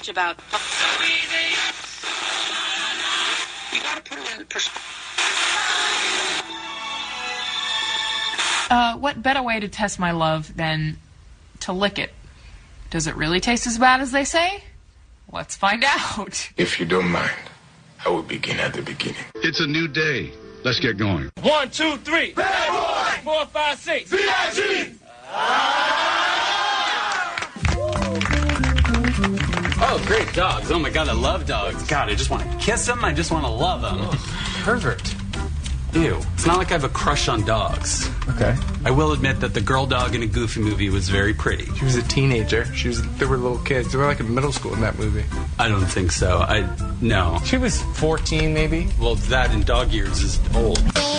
much about. You gotta put it in perspective. What better way to test my love than to lick it? Does it really taste as bad as they say? Let's find out. If you don't mind, I will begin at the beginning. It's a new day. Let's get going. 1, 2, 3. Bad boy! 4, 5, 6. VIG! Oh, great dogs. Oh, my God, I love dogs. God, I just want to kiss them. I just want to love them. Pervert. Ew. It's not like I have a crush on dogs. Okay. I will admit that the girl dog in a Goofy movie was very pretty. She was a teenager. They were little kids. They were like in middle school in that movie. I don't think so. No. She was 14, maybe. Well, that in dog years is old.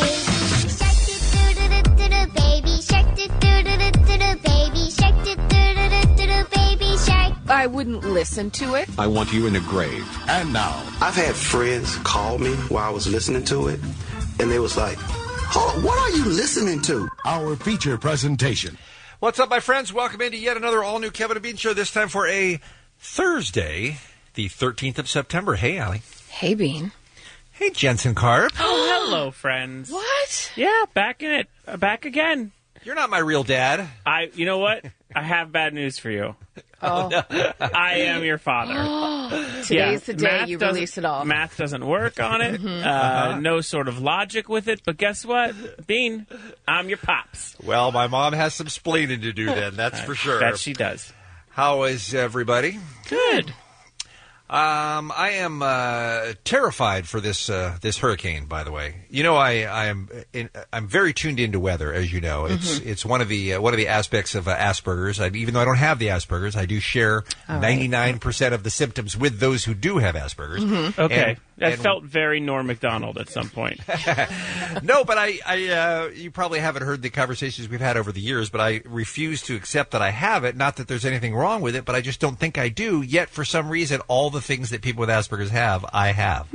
I wouldn't listen to it. I want you in the grave. And now. I've had friends call me while I was listening to it, and they was like, "Oh, what are you listening to?" Our feature presentation. What's up, my friends? Welcome into yet another all-new Kevin and Bean show, this time for a Thursday, the 13th of September. Hey, Allie. Hey, Bean. Hey, Jensen Karp. Oh, hello, friends. What? Yeah, back in it. Back again. You're not my real dad. You know what? I have bad news for you. Oh. I am your father. Today's the day you release it all. Math doesn't work on it. No sort of logic with it. But guess what? Bean, I'm your pops. Well, my mom has some splaining to do then, that's for sure. That she does. How is everybody? Good. I am terrified for this hurricane. By the way, you know I'm very tuned into weather, as you know. It's one of the aspects of Asperger's. Even though I don't have the Asperger's, I do share 99% of the symptoms with those who do have Asperger's. Mm-hmm. Okay, that felt very Norm Macdonald at some point. No, but I you probably haven't heard the conversations we've had over the years. But I refuse to accept that I have it. Not that there's anything wrong with it, but I just don't think I do. Yet for some reason, all the things that people with Asperger's have, I have.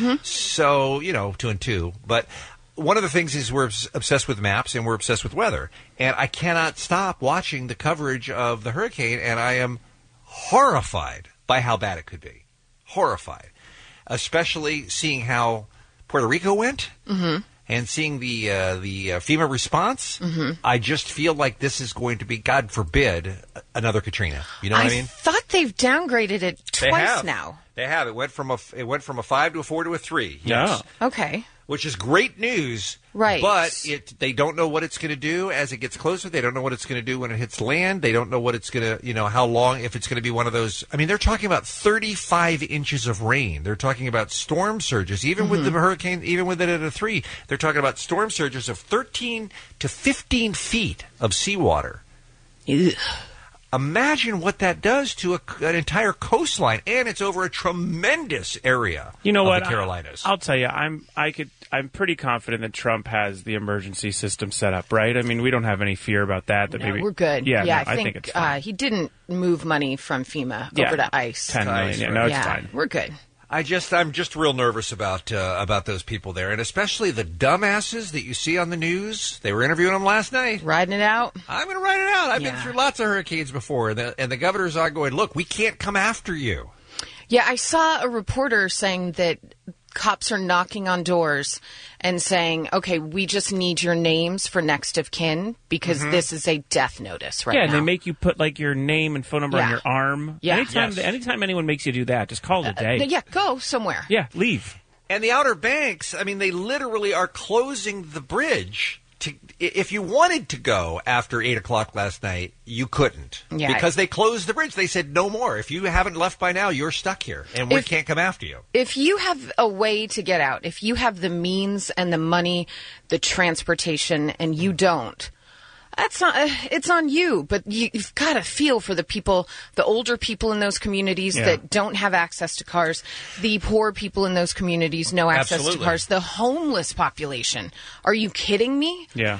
So, 2 and 2. But one of the things is we're obsessed with maps and we're obsessed with weather. And I cannot stop watching the coverage of the hurricane, and I am horrified by how bad it could be. Horrified. Especially seeing how Puerto Rico went and seeing the FEMA response. I just feel like this is going to be, God forbid, another Katrina. You know what I mean? I thought they've downgraded it twice now. They have. It went from a 5 to a 4 to a 3. Yes. Yeah. Okay. Which is great news. Right. But they don't know what it's going to do as it gets closer. They don't know what it's going to do when it hits land. They don't know what it's going to, how long, if it's going to be one of those. I mean, they're talking about 35 inches of rain. They're talking about storm surges. Even with the hurricane, even with it at a 3, they're talking about storm surges of 13 to 15 feet of seawater. Ugh. Imagine what that does to an entire coastline, and it's over a tremendous area. You know of what? The Carolinas. I'll tell you, I'm pretty confident that Trump has the emergency system set up, right? I mean, we don't have any fear about that. No, we're good. Yeah, I think it's fine. He didn't move money from FEMA over to ICE. 10 million. Yeah, no, it's fine. We're good. I'm just real nervous about those people there, and especially the dumbasses that you see on the news. They were interviewing them last night. Riding it out. I'm going to ride it out. I've been through lots of hurricanes before, and the governors are going, look, we can't come after you. Yeah, I saw a reporter saying that cops are knocking on doors and saying, okay, we just need your names for next of kin because this is a death notice right now. Yeah, and they make you put your name and phone number on your arm. Yeah. Anytime anyone makes you do that, just call it a day. Go somewhere. Yeah, leave. And the Outer Banks, I mean, they literally are closing the bridge. If you wanted to go after 8 o'clock last night, you couldn't. Yeah. Because they closed the bridge. They said no more. If you haven't left by now, you're stuck here, and we can't come after you. If you have a way to get out, if you have the means and the money, the transportation, and you don't, that's not. It's on you. But you've got to feel for the people, the older people in those communities that don't have access to cars, the poor people in those communities, no access to cars, the homeless population. Are you kidding me? Yeah.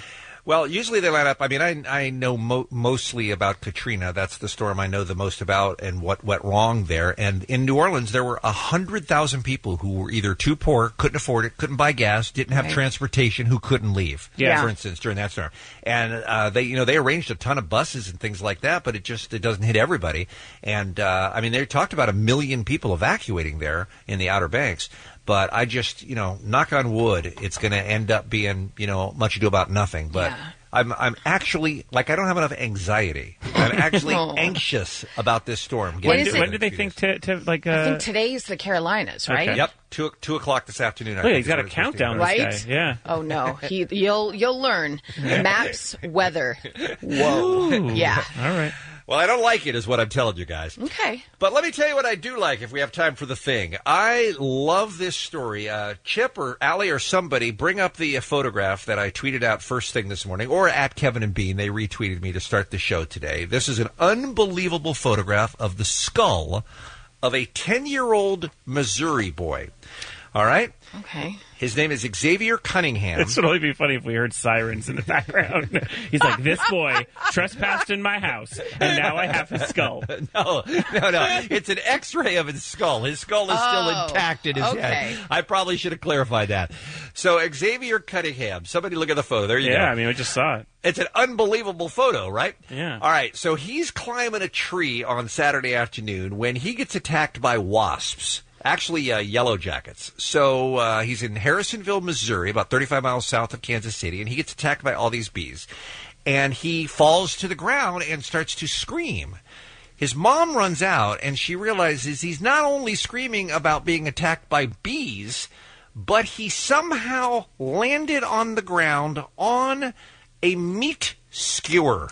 Well, usually they line up. I mean, I know mostly about Katrina. That's the storm I know the most about and what went wrong there. And in New Orleans, there were 100,000 people who were either too poor, couldn't afford it, couldn't buy gas, didn't have transportation, who couldn't leave. Yeah. For instance, during that storm. And they arranged a ton of buses and things like that, but it doesn't hit everybody. And I mean, they talked about 1 million people evacuating there in the Outer Banks. But I just, knock on wood, it's going to end up being, much ado about nothing. But I'm actually, I don't have enough anxiety. I'm actually anxious about this storm. When do they think I think today's the Carolinas, right? Okay. Yep, 2 o'clock this afternoon. Look, he's got a countdown, right? This guy. Yeah. Oh no, you'll learn. Maps, weather. Whoa. Ooh. Yeah. All right. Well, I don't like it, is what I'm telling you guys. Okay. But let me tell you what I do like if we have time for the thing. I love this story. Chip or Allie or somebody bring up the photograph that I tweeted out first thing this morning, or at Kevin and Bean. They retweeted me to start the show today. This is an unbelievable photograph of the skull of a 10-year-old Missouri boy. All right? Okay. His name is Xavier Cunningham. This would only be funny if we heard sirens in the background. He's like, this boy trespassed in my house, and now I have his skull. No. It's an X-ray of his skull. His skull is still intact in his head. I probably should have clarified that. So Xavier Cunningham, somebody look at the photo. There you go. Yeah, I mean, I just saw it. It's an unbelievable photo, right? Yeah. All right, so he's climbing a tree on Saturday afternoon when he gets attacked by wasps. Actually, yellow jackets. So he's in Harrisonville, Missouri, about 35 miles south of Kansas City, and he gets attacked by all these bees. And he falls to the ground and starts to scream. His mom runs out, and she realizes he's not only screaming about being attacked by bees, but he somehow landed on the ground on a meat skewer.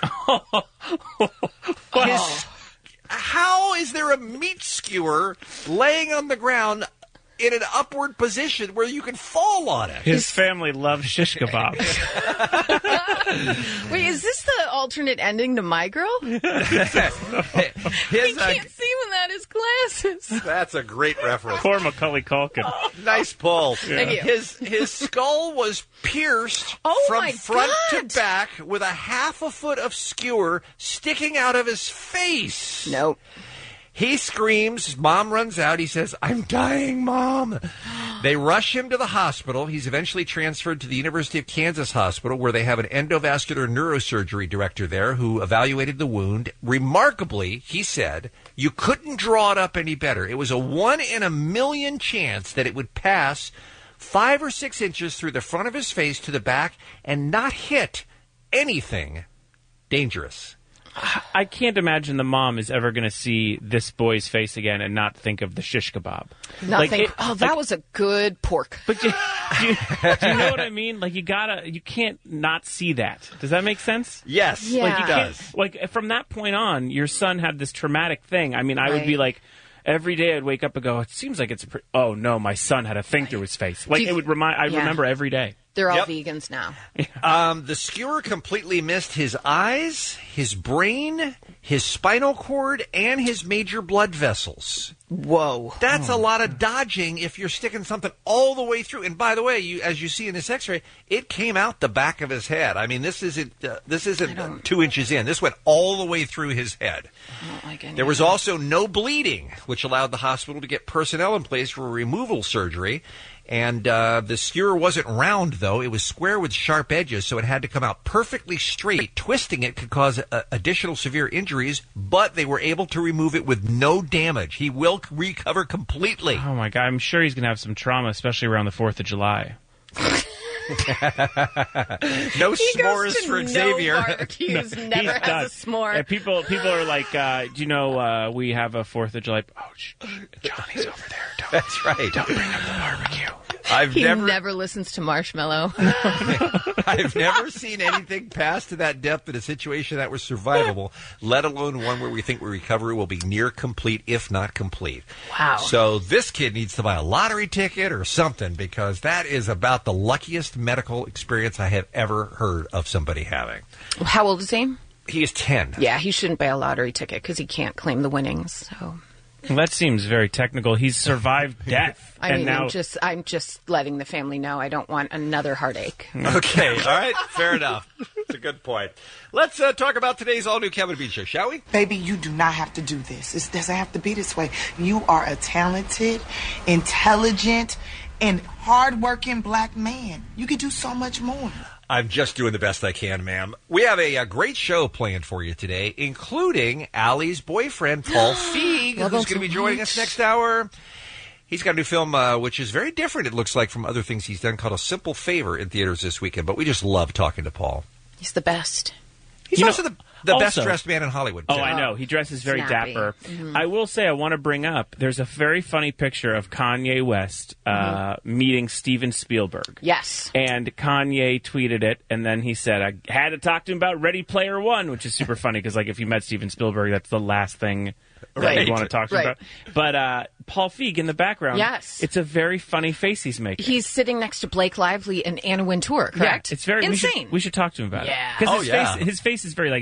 How is there a meat skewer laying on the ground in an upward position where you can fall on it? His family loves shish kebabs. Wait, is this the alternate ending to My Girl? He can't see without his glasses. That's a great reference. Poor Macaulay Culkin. Nice pull. Thank you. His skull was pierced from front to back with a half a foot of skewer sticking out of his face. Nope. He screams. His mom runs out. He says, "I'm dying, Mom." They rush him to the hospital. He's eventually transferred to the University of Kansas Hospital, where they have an endovascular neurosurgery director there who evaluated the wound. Remarkably, he said, you couldn't draw it up any better. It was a 1 in a million chance that it would pass 5 or 6 inches through the front of his face to the back and not hit anything dangerous. I can't imagine the mom is ever going to see this boy's face again and not think of the shish kebab. That was a good pork. But do you know what I mean? Like, you can't not see that. Does that make sense? Yes, yeah. It does. Like, from that point on, your son had this traumatic thing. I mean, I would be like, every day I'd wake up and go, it seems like it's oh no, my son had a thing through his face. Like, it would I remember every day. They're all vegans now. The skewer completely missed his eyes, his brain, his spinal cord, and his major blood vessels. Whoa. That's a lot of dodging if you're sticking something all the way through. And by the way, as you see in this X-ray, it came out the back of his head. I mean, this isn't 2 inches in. This went all the way through his head. There was also no bleeding, which allowed the hospital to get personnel in place for removal surgery. And the skewer wasn't round, though. It was square with sharp edges, so it had to come out perfectly straight. Twisting it could cause additional severe injuries, but they were able to remove it with no damage. He will recover completely. Oh, my God. I'm sure he's going to have some trauma, especially around the 4th of July. No s'mores for Xavier. No barbecues, never has a s'more. And people are like, do you know we have a 4th of July? Oh, Johnny's over there. That's right. Don't bring up the barbecue. He never listens to Marshmallow. I've never seen anything pass to that depth in a situation that was survivable, let alone one where we think recovery will be near complete, if not complete. Wow. So this kid needs to buy a lottery ticket or something, because that is about the luckiest medical experience I have ever heard of somebody having. How old is he? He is 10. Yeah, he shouldn't buy a lottery ticket because he can't claim the winnings. So Well, that seems very technical. He's survived death. I'm just letting the family know I don't want another heartache. Okay, all right, fair enough. That's a good point. Let's talk about today's all-new Kevin and Bean Show, shall we? Baby, you do not have to do this. It doesn't have to be this way. You are a talented, intelligent, and hard-working black man. You could do so much more. I'm just doing the best I can, ma'am. We have a great show planned for you today, including Allie's boyfriend, Paul Feig, who's going to be joining us next hour. He's got a new film, which is very different, it looks like, from other things he's done, called A Simple Favor in theaters this weekend. But we just love talking to Paul. He's the best. He's also the best-dressed man in Hollywood. Oh, I know. He dresses very Snappy. dapper. Mm-hmm. I will say, I want to bring up, there's a very funny picture of Kanye West meeting Steven Spielberg. Yes. And Kanye tweeted it, and then he said, I had to talk to him about Ready Player One, which is super funny, because if you met Steven Spielberg, that's the last thing that you'd want to talk to him about. But Paul Feig in the background, yes, it's a very funny face he's making. He's sitting next to Blake Lively and Anna Wintour, correct? Yeah, it's very insane. We should talk to him about it. Yeah. Because his face is very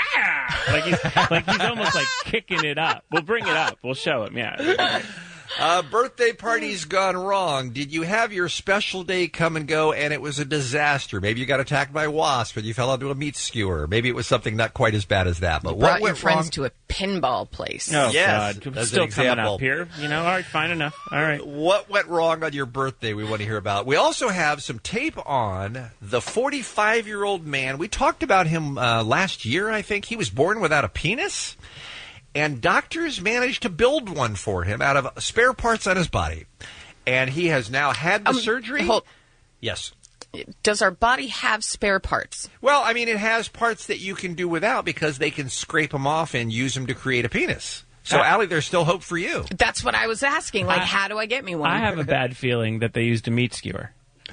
he's almost like kicking it up. We'll bring it up. We'll show him. Yeah. Birthday parties gone wrong. Did you have your special day come and go and it was a disaster? Maybe you got attacked by a wasp and you fell onto a meat skewer. Maybe it was something not quite as bad as that. But you what brought went your friends wrong? to a pinball place. Oh, yes, God. as Still an coming example. up here. All right, fine enough. All right. What went wrong on your birthday we want to hear about. We also have some tape on the 45-year-old man. We talked about him last year, I think. He was born without a penis. And doctors managed to build one for him out of spare parts on his body. And he has now had the surgery. Yes. Does our body have spare parts? Well, I mean, it has parts that you can do without because they can scrape them off and use them to create a penis. So, Allie, there's still hope for you. That's what I was asking. How do I get me one? I have a bad feeling that they used a meat skewer.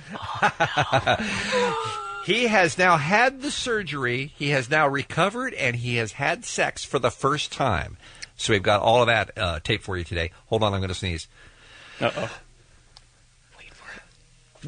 He has now had the surgery, he has now recovered, and he has had sex for the first time. So we've got all of that tape for you today. Hold on, I'm going to sneeze. Uh-oh. Wait for it.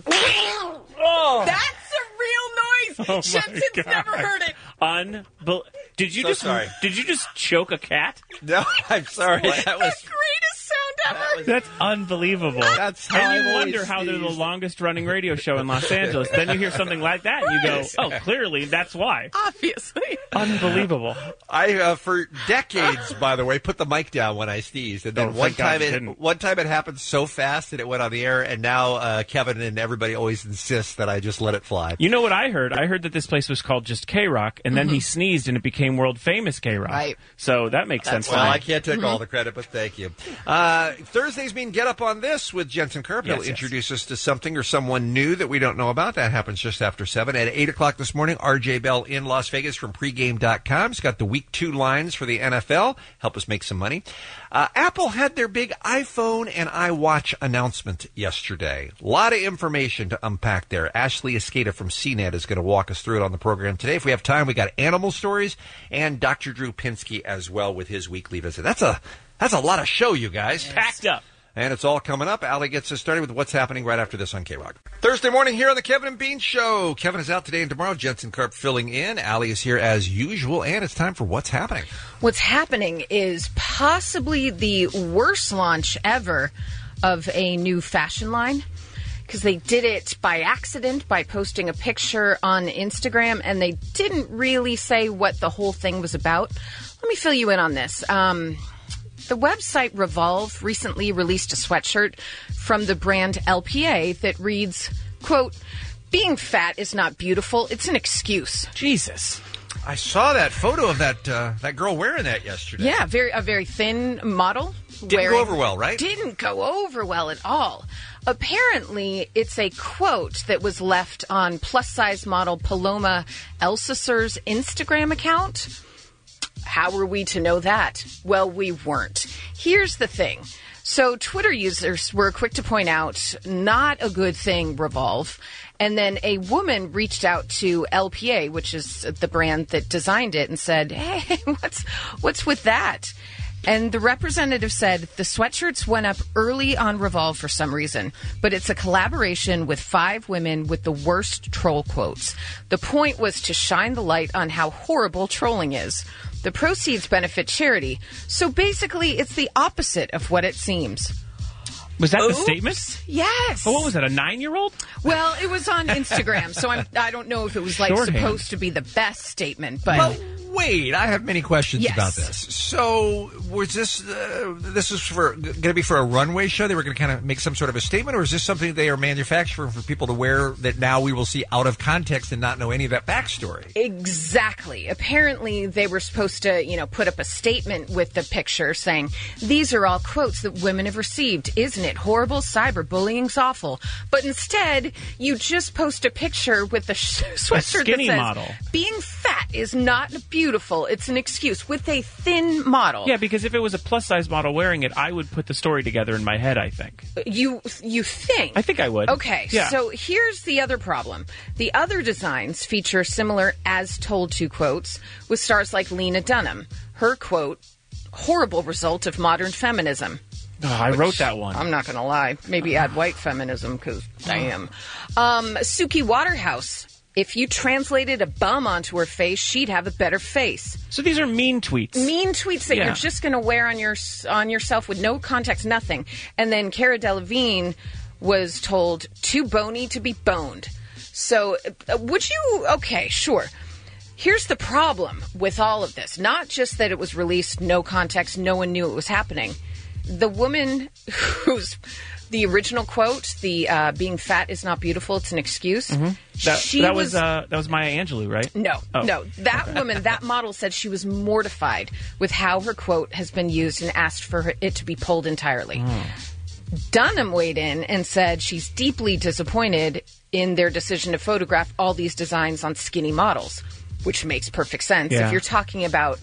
Oh! That's a real noise! Oh Jensen's never heard it. Did you just choke a cat? No, I'm sorry. That was the greatest sound ever. That's unbelievable. That's how and you I've wonder always how they're the sneezed. longest running radio show in Los Angeles. Then you hear something like that and you go, oh, clearly that's why. Obviously. Unbelievable. I, for decades, by the way, put the mic down when I sneezed. And then one time it happened so fast that it went on the air, and now Kevin and everybody always insists that I just let it fly. You know what I heard? I heard that this place was called just K-Rock, and then he sneezed and it became world famous K-Rock. Right. So that makes sense. Well, I can't take all the credit, but thank you. Thursdays mean Get Up on This with Jensen Karp. He'll introduce us to something or someone new that we don't know about. That happens just after 7. At 8 o'clock this morning, RJ Bell in Las Vegas from pregame.com. He's got the Week 2 lines for the NFL. Help us make some money. Apple had their big iPhone and iWatch announcement yesterday. A lot of information to unpack there. Ashley Escada from CNET is going to walk us through it on the program today. If we have time, we got animal stories and Dr. Drew Pinsky as well with his weekly visit. That's a lot of show, you guys. Packed up. And it's all coming up. Allie gets us started with what's happening right after this on K-Rock. Thursday morning here on the Kevin and Bean Show. Kevin is out today and tomorrow. Jensen Karp filling in. Allie is here as usual. And it's time for What's Happening. What's happening is possibly the worst launch ever of a new fashion line. Because they did it by accident by posting a picture on Instagram, and they didn't really say what the whole thing was about. Let me fill you in on this. The website Revolve recently released a sweatshirt from the brand LPA that reads, quote, "Being fat is not beautiful, it's an excuse." Jesus. I saw that photo of that girl wearing that yesterday. Yeah, a very thin model. Didn't go over well, right? Didn't go over well at all. Apparently, it's a quote that was left on plus-size model Paloma Elsasser's Instagram account. How were we to know that? Well, we weren't. Here's the thing. So Twitter users were quick to point out, not a good thing, Revolve. And then a woman reached out to LPA, which is the brand that designed it, and said, hey, what's with that? And the representative said the sweatshirts went up early on Revolve for some reason, but it's a collaboration with 5 women with the worst troll quotes. The point was to shine the light on how horrible trolling is. The proceeds benefit charity. So basically, it's the opposite of what it seems. Was that the statement? Yes. Oh, what was that, a 9-year-old? Well, it was on Instagram, so I don't know if it was like supposed to be the best statement, but... Well, wait, I have many questions Yes. about this. So, was this this is going to be for a runway show? They were going to kind of make some sort of a statement, or is this something they are manufacturing for people to wear that now we will see out of context and not know any of that backstory? Exactly. Apparently, they were supposed to, put up a statement with the picture saying, "These are all quotes that women have received. Isn't it horrible? Cyberbullying's awful." But instead, you just post a picture with the sweatshirt skinny that says, model. "Being fat is not beautiful. It's an excuse," with a thin model. Yeah, because if it was a plus-size model wearing it, I would put the story together in my head, I think. You think? I think I would. Okay, Yeah. so here's the other problem. The other designs feature similar as told to quotes with stars like Lena Dunham. Her quote, "Horrible result of modern feminism." Oh, I wrote that one. I'm not going to lie. Maybe add white feminism because damn. Suki Waterhouse. If you translated a bum onto her face, she'd have a better face. So these are mean tweets. Mean tweets that Yeah. you're just going to wear on yourself with no context, nothing. And then Cara Delevingne was told too bony to be boned. So would you? Okay, sure. Here's the problem with all of this. Not just that it was released, no context, no one knew it was happening. The woman who's the original quote, the being fat is not beautiful, it's an excuse. Mm-hmm. That was Maya Angelou, right? No. That woman, that model said she was mortified with how her quote has been used and asked for it to be pulled entirely. Dunham weighed in and said she's deeply disappointed in their decision to photograph all these designs on skinny models, which makes perfect sense. Yeah. If you're talking about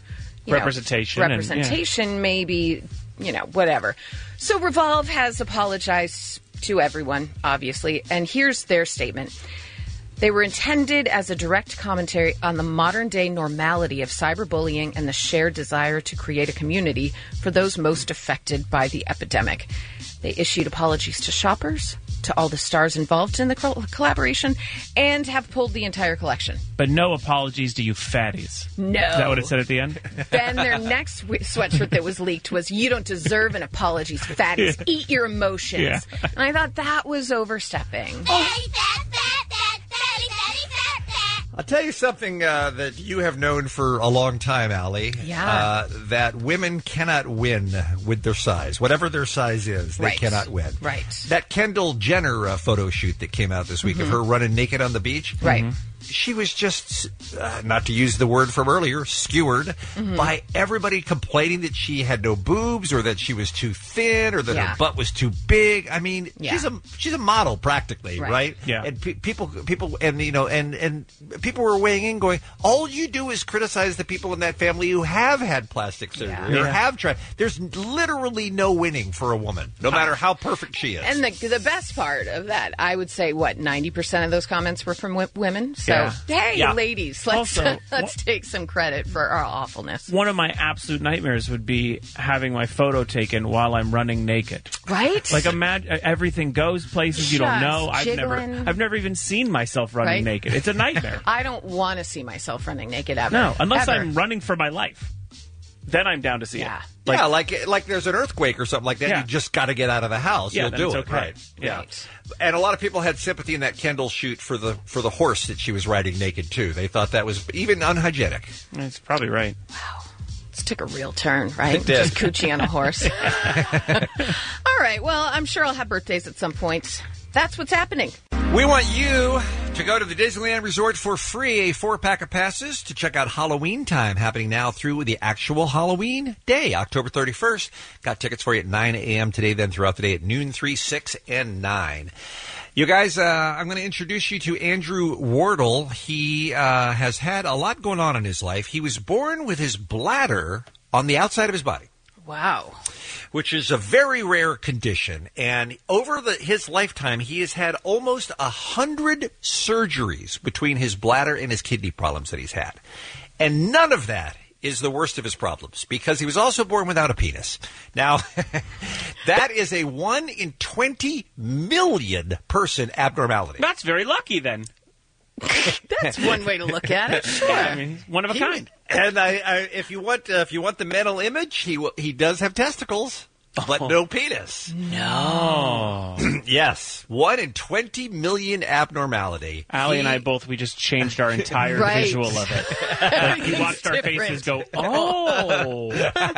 representation, maybe, whatever. So Revolve has apologized to everyone, obviously, and here's their statement. They were intended as a direct commentary on the modern-day normality of cyberbullying and the shared desire to create a community for those most affected by the epidemic. They issued apologies to shoppers, to all the stars involved in the collaboration, and have pulled the entire collection. But no apologies to you fatties. No. Is that what it said at the end? Then their next sweatshirt that was leaked was, "You don't deserve an apology, fatties. Yeah. Eat your emotions." Yeah. And I thought that was overstepping. I'll tell you something that you have known for a long time, Allie. Yeah. That women cannot win with their size. Whatever their size is, they Right. cannot win. Right. That Kendall Jenner photo shoot that came out this week of her running naked on the beach. Right. She was just, not to use the word from earlier, skewered by everybody complaining that she had no boobs or that she was too thin or that her butt was too big. I mean, she's a model practically, right? Yeah. And people, and and people were weighing in, going, all you do is criticize the people in that family who have had plastic surgery or have tried. There's literally no winning for a woman, no matter how perfect she is. And the best part of that, I would say, 90% of those comments were from women. So, hey, ladies, let's take some credit for our awfulness. One of my absolute nightmares would be having my photo taken while I'm running naked. Right? Like, imagine everything goes places you don't know. I've never even seen myself running naked. It's a nightmare. I don't want to see myself running naked ever. No, unless Ever. I'm running for my life. Then I'm down to see it. Like there's an earthquake or something like that. You just got to get out of the house. Yeah, You'll then do it's it. okay. Right. Yeah. Right. And a lot of people had sympathy in that Kendall shoot for the horse that she was riding naked too. They thought that was even unhygienic. That's probably right. Wow. This took a real turn, right? It did. Just coochie on a horse. All right. Well, I'm sure I'll have birthdays at some point. That's what's happening. We want you to go to the Disneyland Resort for free, a 4-pack of passes to check out Halloween Time, happening now through the actual Halloween day, October 31st. Got tickets for you at 9 a.m. today, then throughout the day at noon, 3, 6, and 9. You guys, I'm going to introduce you to Andrew Wardle. He has had a lot going on in his life. He was born with his bladder on the outside of his body. Wow. Which is a very rare condition. And over his lifetime, he has had almost 100 surgeries between his bladder and his kidney problems that he's had. And none of that is the worst of his problems, because he was also born without a penis. Now, that is a 1 in 20 million person abnormality. That's very lucky then. That's one way to look at it. Sure. Yeah, I mean, one of a kind. And if you want the mental image, he does have testicles. But no penis. No. Yes. 1 in 20 million abnormality. Allie and I both, we just changed our entire visual of it. Like, we watched our faces go, oh.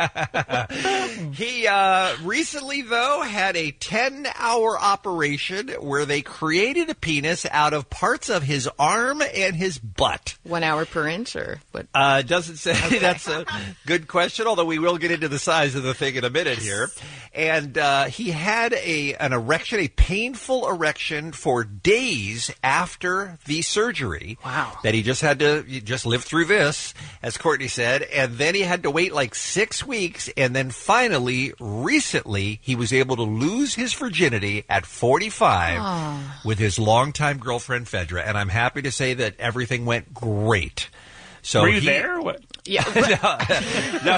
He recently, though, had a 10-hour operation where they created a penis out of parts of his arm and his butt. 1 hour per inch, or what? Doesn't say. Okay. That's a good question, although we will get into the size of the thing in a minute here. And he had an erection, a painful erection for days after the surgery. Wow. That he just had to just live through this, as Courtney said. And then he had to wait like 6 weeks. And then finally, recently, he was able to lose his virginity at 45 with his longtime girlfriend, Fedra. And I'm happy to say that everything went great. So were you there? What? Yeah. No,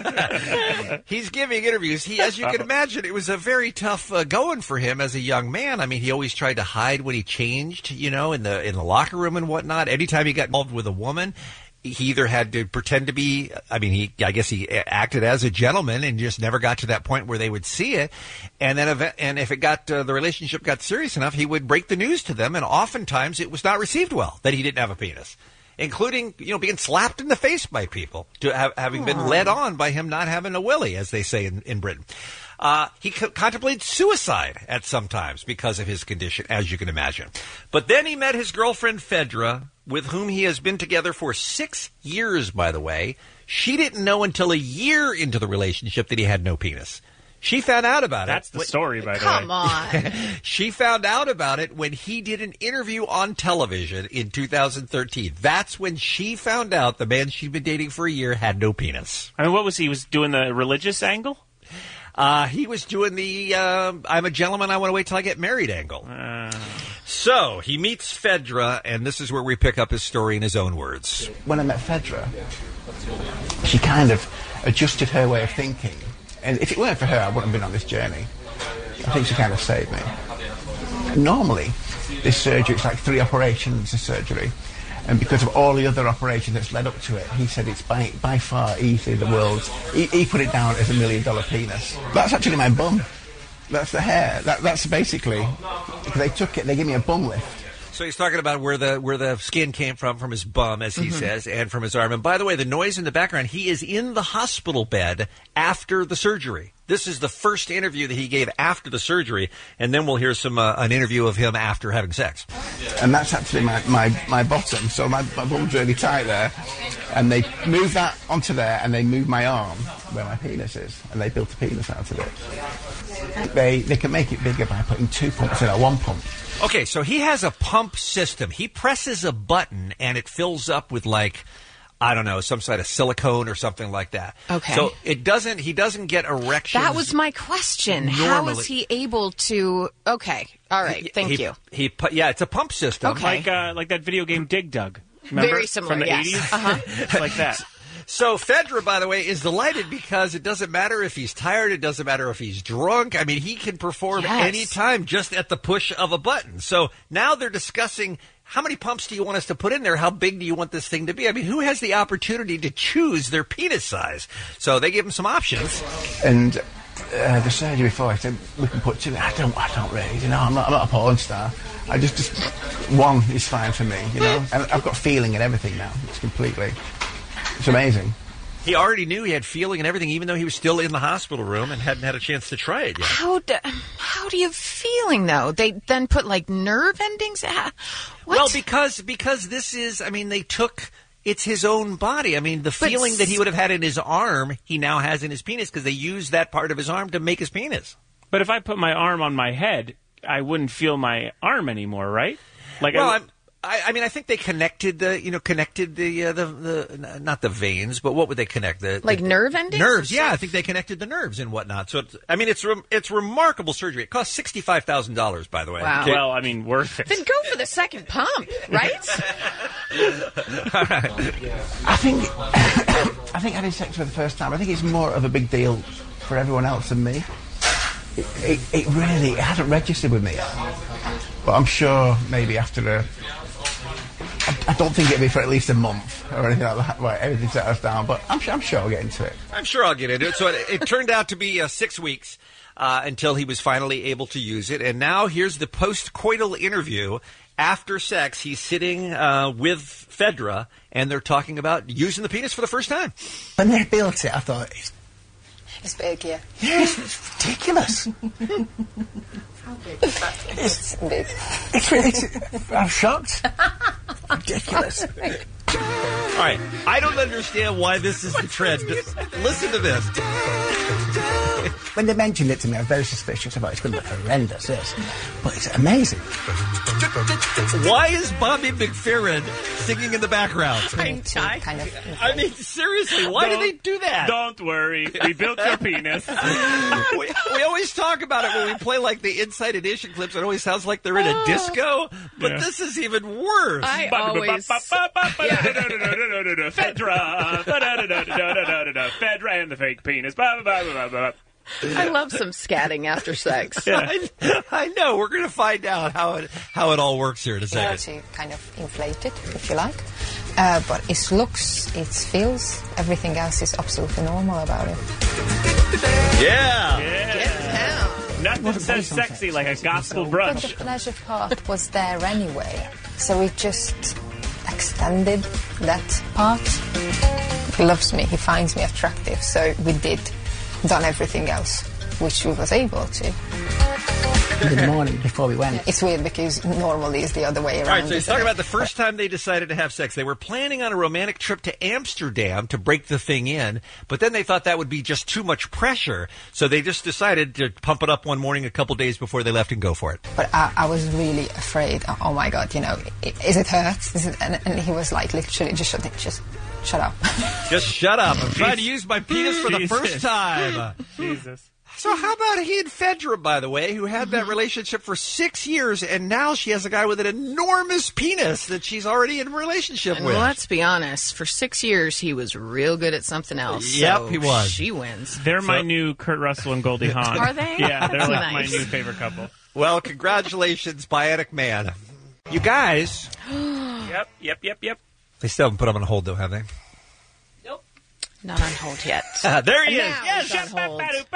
he's giving interviews. As you can imagine, it was a very tough going for him as a young man. I mean, he always tried to hide when he changed, in the locker room and whatnot. Anytime he got involved with a woman, he either had to pretend to be, I guess he acted as a gentleman and just never got to that point where they would see it. And then, if it got, the relationship got serious enough, he would break the news to them. And oftentimes it was not received well that he didn't have a penis. Including, being slapped in the face by people, having been led on by him not having a willy, as they say in Britain. He contemplated suicide at some times because of his condition, as you can imagine. But then he met his girlfriend, Fedra, with whom he has been together for 6 years, by the way. She didn't know until a year into the relationship that he had no penis. She found out about That's the story, by the way. Come on. She found out about it when he did an interview on television in 2013. That's when she found out the man she'd been dating for a year had no penis. I mean, what was he? Was doing the religious angle? He was doing the I'm a gentleman, I want to wait till I get married angle. So he meets Fedra, and this is where we pick up his story in his own words. When I met Fedra, she kind of adjusted her way of thinking. And if it weren't for her, I wouldn't have been on this journey. I think she kind of saved me. Normally, this surgery, it's like 3 operations of surgery. And because of all the other operations that's led up to it, he said it's by far easily the world's... He put it down as $1 million penis. That's actually my bum. That's the hair. That's basically... Because they took it, they gave me a bum lift. So he's talking about where the skin came from his bum, as he says, and from his arm. And by the way, the noise in the background, he is in the hospital bed after the surgery. This is the first interview that he gave after the surgery, and then we'll hear an interview of him after having sex. And that's actually my bottom, so my bum's really tight there. And they moved that onto there, and they moved my arm where my penis is, and they built a penis out of it. They can make it bigger by putting 2 pumps in, or 1 pump. Okay, so he has a pump system. He presses a button, and it fills up with, I don't know, some sort of silicone or something like that. Okay. So he doesn't get erections. That was my question. Normally. How is he able to... Okay. All right. Thank you. Yeah, it's a pump system. Okay. Like that video game Dig Dug. Remember? Very similar, from the yes. 80s? It's like that. So Fedra, by the way, is delighted because it doesn't matter if he's tired. It doesn't matter if he's drunk. I mean, he can perform anytime just at the push of a button. So now they're discussing how many pumps do you want us to put in there? How big do you want this thing to be? I mean, who has the opportunity to choose their penis size? So they give him some options. And the surgery before, I said, we can put 2. I don't really, I'm not a porn star. I just 1 is fine for me, And I've got feeling and everything now. It's amazing. He already knew he had feeling and everything, even though he was still in the hospital room and hadn't had a chance to try it yet. How do you have feeling, though? They then put, nerve endings? What? Well, because this is, they took... It's his own body. I mean, the feeling that he would have had in his arm, he now has in his penis because they used that part of his arm to make his penis. But if I put my arm on my head, I wouldn't feel my arm anymore, right? I think they connected the not the veins, but what would they connect? Nerve endings? Nerves, yeah. I think they connected the nerves and whatnot. So, it's remarkable surgery. It cost $65,000, by the way. Wow. Okay. Well, worth it. Then go for the second pump, right? I think having sex for the first time, I think it's more of a big deal for everyone else than me. It really hasn't registered with me. But I'm sure maybe after I don't think it'll be for at least a month or anything like that, where everything settles down, but I'm sure I'll get into it. I'm sure I'll get into it. So it turned out to be 6 weeks until he was finally able to use it. And now here's the post-coital interview. After sex, he's sitting with Fedra, and they're talking about using the penis for the first time. When they built it, I thought, it's big, yeah. Yes, it's ridiculous. How big is that? It's big. I'm shocked. Ridiculous. All right, I don't understand why this is the trend. Listen to this. When they mentioned it to me, I was very suspicious about it's going to be horrendous, yes. But it's amazing. Why is Bobby McFerrin singing in the background? I mean, seriously, why do they do that? Don't worry, we built your penis. we always talk about it when we play like the Inside Edition clips. It always sounds like they're in a disco, but this is even worse. I always... Fedra and the fake penis. I love some scatting after sex. Yeah. I know. We're going to find out how it all works here in a second. To kind of inflate it, if you like. But it looks, it feels, everything else is absolutely normal about it. Yeah. Get down. Nothing says sexy like a gospel brunch. But the pleasure part was there anyway, so it just extended that part. He loves me, he finds me attractive, so we done everything else, which we was able to. In the morning before we went. It's weird because normally it's the other way around. All right, so he's talking about the first time they decided to have sex. They were planning on a romantic trip to Amsterdam to break the thing in, but then they thought that would be just too much pressure, so they just decided to pump it up one morning a couple days before they left and go for it. But I was really afraid. Oh my God, is it hurt? And he was like, literally, just shut up. Just shut up. I'm trying to use my penis for the first time. Jesus. So how about he and Fedra, by the way, who had that relationship for 6 years, and now she has a guy with an enormous penis that she's already in a relationship with. Let's be honest. For 6 years, he was real good at something else. Yep, so he was. She wins. They're my new Kurt Russell and Goldie Hawn. Are they? Yeah, they're like Nice. my new favorite couple. Well, congratulations, Bionic Man. You guys. Yep. They still haven't put him on hold, though, have they? Not on hold yet. There he is. Yes, He's on hold.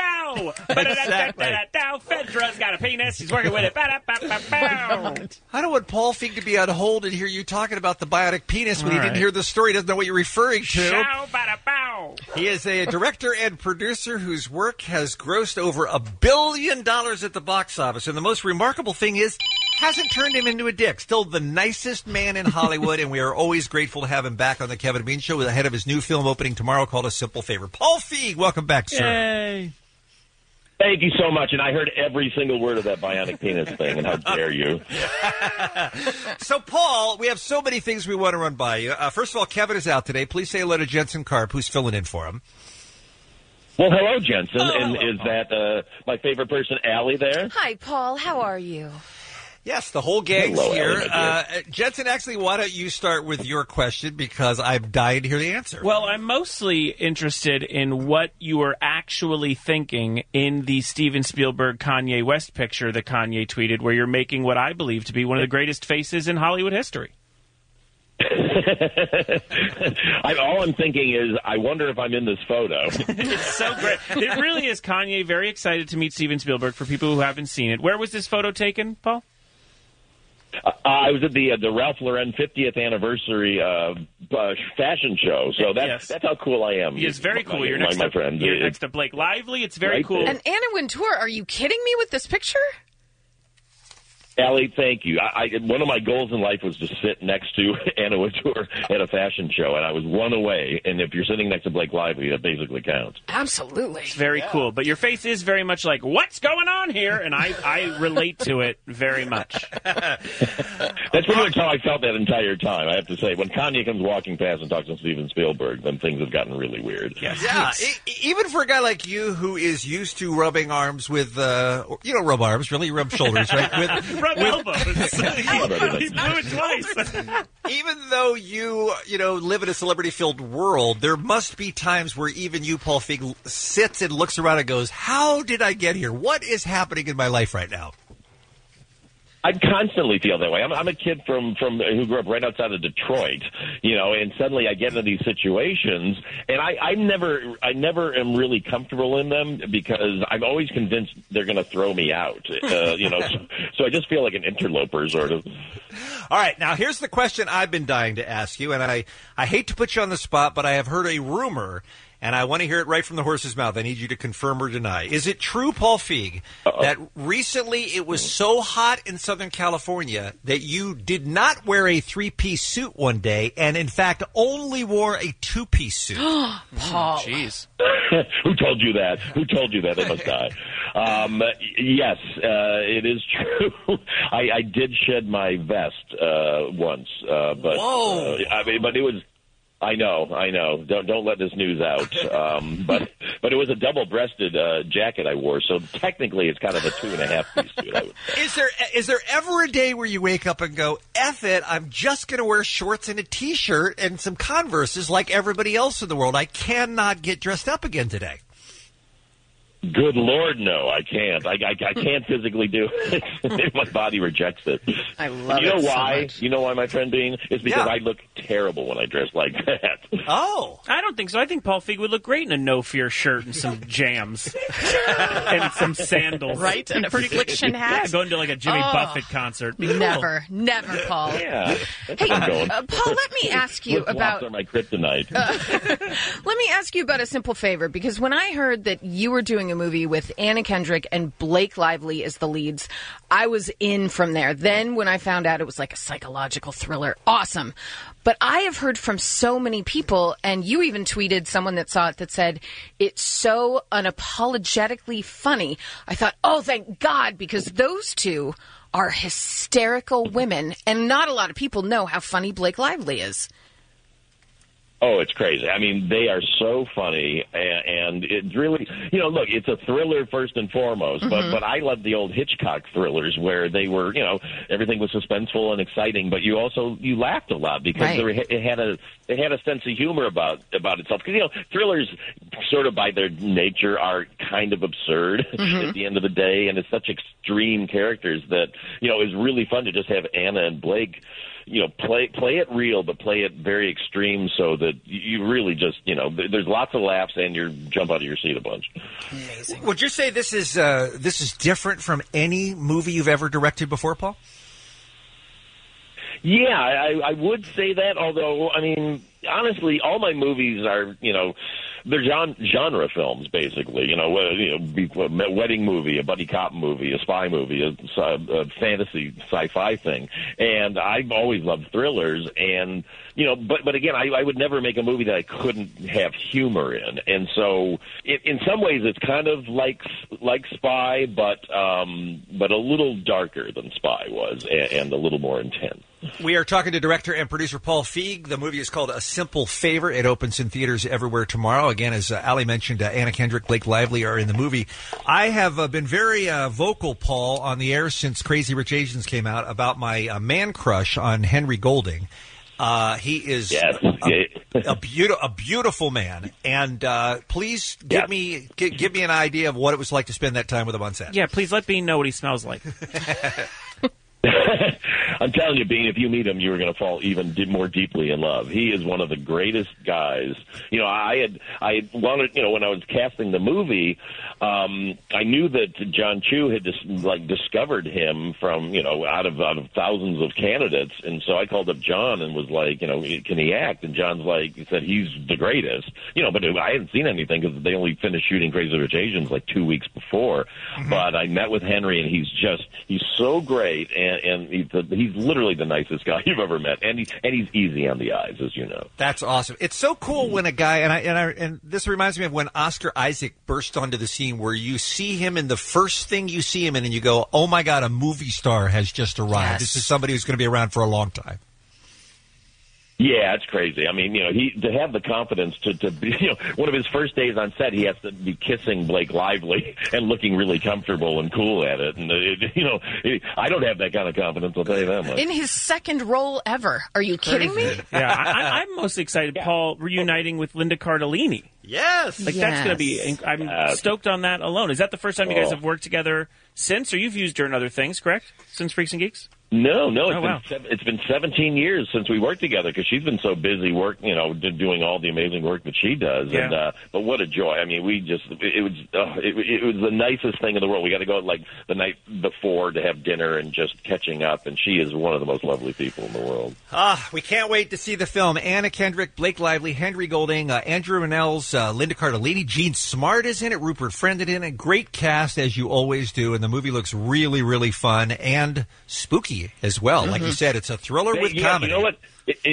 Fedra's got a penis. He's working with it. I don't want Paul Feig to be on hold and hear you talking about the bionic penis when he didn't hear the story. He doesn't know what you're referring to. He is a director and producer whose work has grossed over $1 billion at the box office. And the most remarkable thing is, hasn't turned him into a dick. Still the nicest man in Hollywood, and we are always grateful to have him back on the Kevin and Bean Show ahead of his new film opening tomorrow called A Simple Favor. Paul Feig, welcome back, sir. Yay. Thank you so much, and I heard every single word of that bionic penis thing, and how dare you. So, Paul, we have so many things we want to run by you. First of all, Kevin is out today. Please say hello to Jensen Karp, who's filling in for him. Well, hello, Jensen, and is that my favorite person, Allie, there? Hi, Paul. How are you? Yes, the whole gang's Hello, here. Ellen, Jensen, actually, why don't you start with your question, because I'm dying to hear the answer. Well, I'm mostly interested in what you were actually thinking in the Steven Spielberg Kanye West picture that Kanye tweeted, where you're making what I believe to be one of the greatest faces in Hollywood history. All I'm thinking is, I wonder if I'm in this photo. It's so great. It really is Kanye very excited to meet Steven Spielberg, for people who haven't seen it. Where was this photo taken, Paul? I was at the Ralph Lauren 50th anniversary fashion show, so that's how cool I am. It's very cool. You're my next friend. to Blake Lively. It's very Right cool. there. And Anna Wintour, are you kidding me with this picture? Allie, thank you. One of my goals in life was to sit next to Anna Wintour at a fashion show, and I was one away. And if you're sitting next to Blake Lively, that basically counts. Absolutely. It's very cool. But your face is very much like, what's going on here? And I relate to it very much. That's pretty much how I felt that entire time, I have to say. When Kanye comes walking past and talks to Steven Spielberg, then things have gotten really weird. Yes. Yeah, even for a guy like you who is used to rubbing arms with, you don't rub arms, really, you rub shoulders, right? Rub elbows. He blew it twice. Even though you live in a celebrity-filled world, there must be times where even you, Paul Feig, sits and looks around and goes, how did I get here? What is happening in my life right now? I constantly feel that way. I'm a kid from who grew up right outside of Detroit, and suddenly I get into these situations, and I never am really comfortable in them because I'm always convinced they're going to throw me out. So I just feel like an interloper, sort of. All right, now here's the question I've been dying to ask you, and I hate to put you on the spot, but I have heard a rumor, and I want to hear it right from the horse's mouth. I need you to confirm or deny. Is it true, Paul Feig, that recently it was so hot in Southern California that you did not wear a three-piece suit one day and, in fact, only wore a two-piece suit? Paul. Jeez. Who told you that? Who told you that? They must die. Yes, it is true. I did shed my vest once. But Whoa! But it was... I know. Don't let this news out. But it was a double-breasted jacket I wore, so technically it's kind of a 2.5-piece suit. I would say. Is there ever a day where you wake up and go, F it, I'm just going to wear shorts and a T-shirt and some Converses like everybody else in the world. I cannot get dressed up again today. Good Lord, no, I can't. I can't physically do it. My body rejects it. I love it. You know so why? much. You know why, my friend Bean? It's because I look terrible when I dress like that. Oh. I don't think so. I think Paul Feig would look great in a No Fear shirt and some jams and some sandals. Right? And a friction hat. Yeah, going to like a Jimmy Buffett concert. Be cool. Never, Paul. Yeah. Hey, Paul, let me ask you about... are my kryptonite. Let me ask you about a simple favor, because when I heard that you were doing a movie with Anna Kendrick and Blake Lively as the leads, I was in from there. Then when I found out it was like a psychological thriller, awesome. But I have heard from so many people, and you even tweeted someone that saw it that said, it's so unapologetically funny. I thought, oh, thank God, because those two are hysterical women, and not a lot of people know how funny Blake Lively is. Oh, it's crazy. I mean, they are so funny, and it's really, look, it's a thriller first and foremost, but I love the old Hitchcock thrillers where they were, everything was suspenseful and exciting, but you laughed a lot because it had a sense of humor about itself. Because, thrillers sort of by their nature are kind of absurd at the end of the day, and it's such extreme characters that, it was really fun to just have Anna and Blake play it real, but play it very extreme so that you really just, there's lots of laughs and you jump out of your seat a bunch. Amazing. Would you say this is different from any movie you've ever directed before, Paul? Yeah, I would say that, although, I mean, honestly, all my movies are, they're genre films, basically. A wedding movie, a buddy cop movie, a spy movie, a fantasy sci-fi thing. And I've always loved thrillers. And, but again, I would never make a movie that I couldn't have humor in. And so in some ways it's kind of like Spy, but a little darker than Spy was and a little more intense. We are talking to director and producer Paul Feig. The movie is called A Simple Favor. It opens in theaters everywhere tomorrow. Again, as Ali mentioned, Anna Kendrick, Blake Lively are in the movie. I have been very vocal, Paul, on the air since Crazy Rich Asians came out about my man crush on Henry Golding. He is a beautiful man, and please give me an idea of what it was like to spend that time with him on set. Yeah, please let Bean know what he smells like. I'm telling you, Bean, if you meet him, you're going to fall even more deeply in love. He is one of the greatest guys. I had wanted, when I was casting the movie, I knew that John Chu had discovered him from, out of thousands of candidates. And so I called up John and was like, can he act? And John's he said, he's the greatest, but I hadn't seen anything because they only finished shooting Crazy Rich Asians 2 weeks before. Mm-hmm. But I met with Henry and he's so great. And he's literally the nicest guy you've ever met, and he's easy on the eyes, as you know. That's awesome. It's so cool when a guy and this reminds me of when Oscar Isaac burst onto the scene, where you see him and the first thing you see him in, and you go, "Oh my God, a movie star has just arrived. Yes. This is somebody who's going to be around for a long time." Yeah, it's crazy. I mean, he to have the confidence to be, one of his first days on set, he has to be kissing Blake Lively and looking really comfortable and cool at it. And I don't have that kind of confidence. I'll tell you that much. In his second role ever. Are you kidding me? Yeah, I'm mostly excited. Paul reuniting with Linda Cardellini. Yes, that's going to be. I'm stoked on that alone. Is that the first time you guys have worked together since, or you've used her in other things? Correct? Since Freaks and Geeks? No, it's been 17 years since we worked together because she's been so busy doing all the amazing work that she does. Yeah. And but what a joy! I mean, it was the nicest thing in the world. We got to go like the night before to have dinner and just catching up. And she is one of the most lovely people in the world. We can't wait to see the film. Anna Kendrick, Blake Lively, Henry Golding, Andrew Rannells, Linda Cardellini, Gene Smart is in it, Rupert Friend in it. Great cast as you always do, and the movie looks really, really fun and spooky as well. Mm-hmm. Like you said, it's a thriller with comedy. You know what?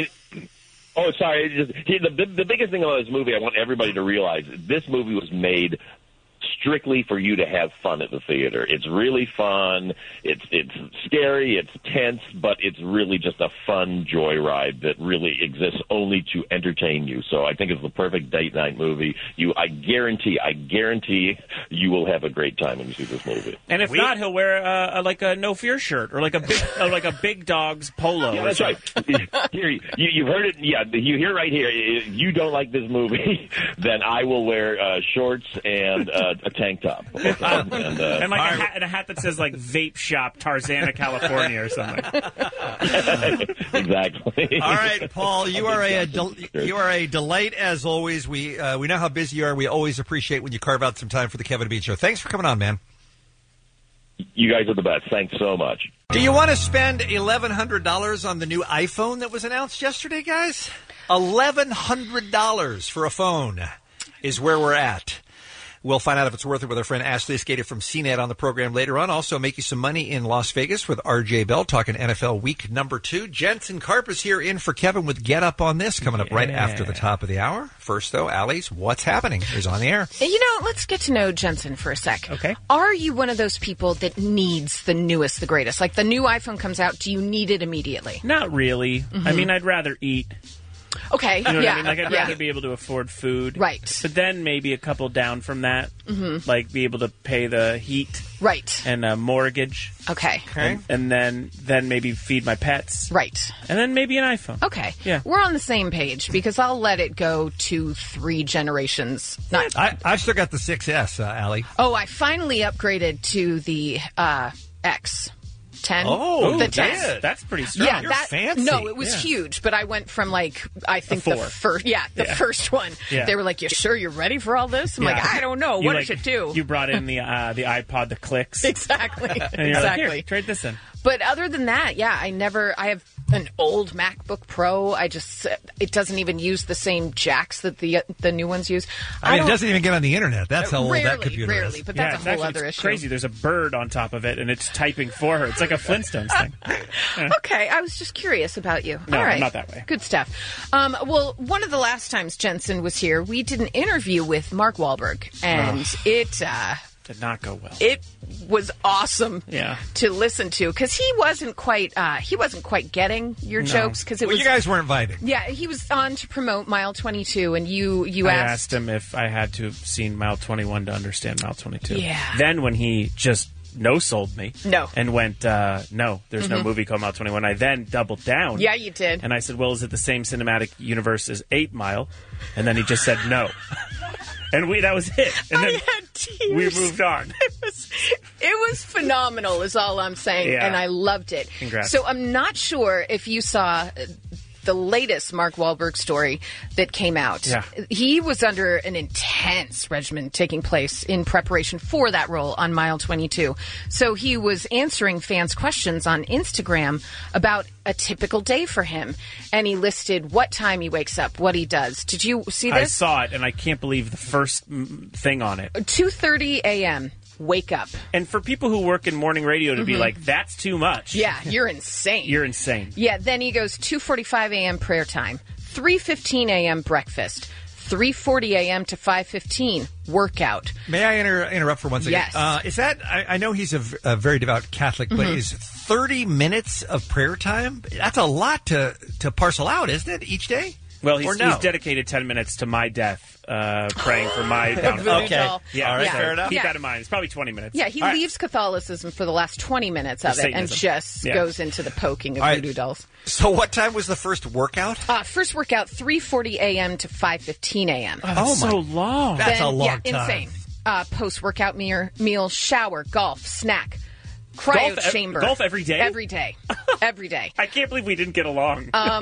The biggest thing about this movie, I want everybody to realize, this movie was made strictly for you to have fun at the theater. It's really fun. It's scary. It's tense, but it's really just a fun joyride that really exists only to entertain you. So I think it's the perfect date night movie. I guarantee you will have a great time when you see this movie. And if not, he'll wear a No Fear shirt or like a Big Dog's polo. Yeah, that's right. Here, you've heard it. Yeah, you hear right here. If you don't like this movie, then I will wear shorts and a tank top. And a hat that says like Vape Shop, Tarzana, California or something. Exactly. All right, Paul, you are a delight as always. We know how busy you are. We always appreciate when you carve out some time for the Kevin and Bean Show. Thanks for coming on, man. You guys are the best. Thanks so much. Do you want to spend $1,100 on the new iPhone that was announced yesterday, guys? $1,100 for a phone is where we're at. We'll find out if it's worth it with our friend Ashley Skater from CNET on the program later on. Also, make you some money in Las Vegas with RJ Bell talking NFL week number 2. Jensen Karp is here in for Kevin with Get Up on This coming up right after the top of the hour. First, though, Allie's What's Happening is on the air. Let's get to know Jensen for a sec. Okay. Are you one of those people that needs the newest, the greatest? Like the new iPhone comes out, do you need it immediately? Not really. Mm-hmm. I mean, I'd rather eat. Okay, you know what I mean? Like, I'd rather be able to afford food. Right. But then maybe a couple down from that. Mm-hmm. Like, be able to pay the heat. Right. And a mortgage. Okay. And then maybe feed my pets. Right. And then maybe an iPhone. Okay. Yeah. We're on the same page because I'll let it go 2-3 generations. I've still got the 6S, Allie. Oh, I finally upgraded to the X. 10. Oh, the 10. That's pretty strong. Yeah, You're fancy. No, it was huge, but I went from the first. Yeah, the first one. Yeah. They were like, "You sure you're ready for all this?" I'm like, "I don't know. What does it do?" You brought in the iPod, the clicks. Exactly. And you're like, here, trade this in. But other than that, I have an old MacBook Pro. It doesn't even use the same jacks that the new ones use. It doesn't even get on the internet. That's how old that computer is. But that's a whole other issue. Crazy. There's a bird on top of it, and it's typing for her. It's like a Flintstones thing. Yeah. Okay, I was just curious about you. No, all right. not that way. Good stuff. Well, one of the last times Jensen was here, we did an interview with Mark Wahlberg, and it did not go well. It was awesome to listen to because he wasn't quite getting your jokes because you guys weren't vibing. Yeah, he was on to promote Mile 22, and you asked him if I had to have seen Mile 21 to understand Mile 22. Yeah. Then when he just no-sold me. No. And went, no, there's no movie called Mile 21. I then doubled down. Yeah, you did. And I said, well, is it the same cinematic universe as 8 Mile? And then he just said no. And that was it. And then I had tears. We moved on. It was phenomenal is all I'm saying. Yeah. And I loved it. Congrats. So I'm not sure if you saw the latest Mark Wahlberg story that came out. Yeah. He was under an intense regimen taking place in preparation for that role on Mile 22. So he was answering fans' questions on Instagram about a typical day for him. And he listed what time he wakes up, what he does. Did you see this? I saw it, and I can't believe the first thing on it. 2:30 a.m. Wake up. And for people who work in morning radio to be like, that's too much. Yeah, you're insane. You're insane. Yeah, then he goes 2:45 a.m. prayer time, 3:15 a.m. breakfast, 3:40 a.m. to 5:15, workout. May I interrupt for 1 second? Yes. Is that, I know he's a very devout Catholic, but is 30 minutes of prayer time? That's a lot to parcel out, isn't it, each day? Well, he's dedicated 10 minutes to my death, praying for my downfall. Okay. Yeah, all right, fair enough. Keep that in mind. It's probably 20 minutes. Yeah, he leaves Catholicism for the last 20 minutes of it and just goes into the poking of voodoo dolls. So what time was the first workout? First workout, 3:40 a.m. to 5:15 a.m. Oh, so long. That's a long time. Insane. Post-workout meal, shower, golf, snack. Cryo chamber. Golf every day? Every day. Every day. I can't believe we didn't get along. Well,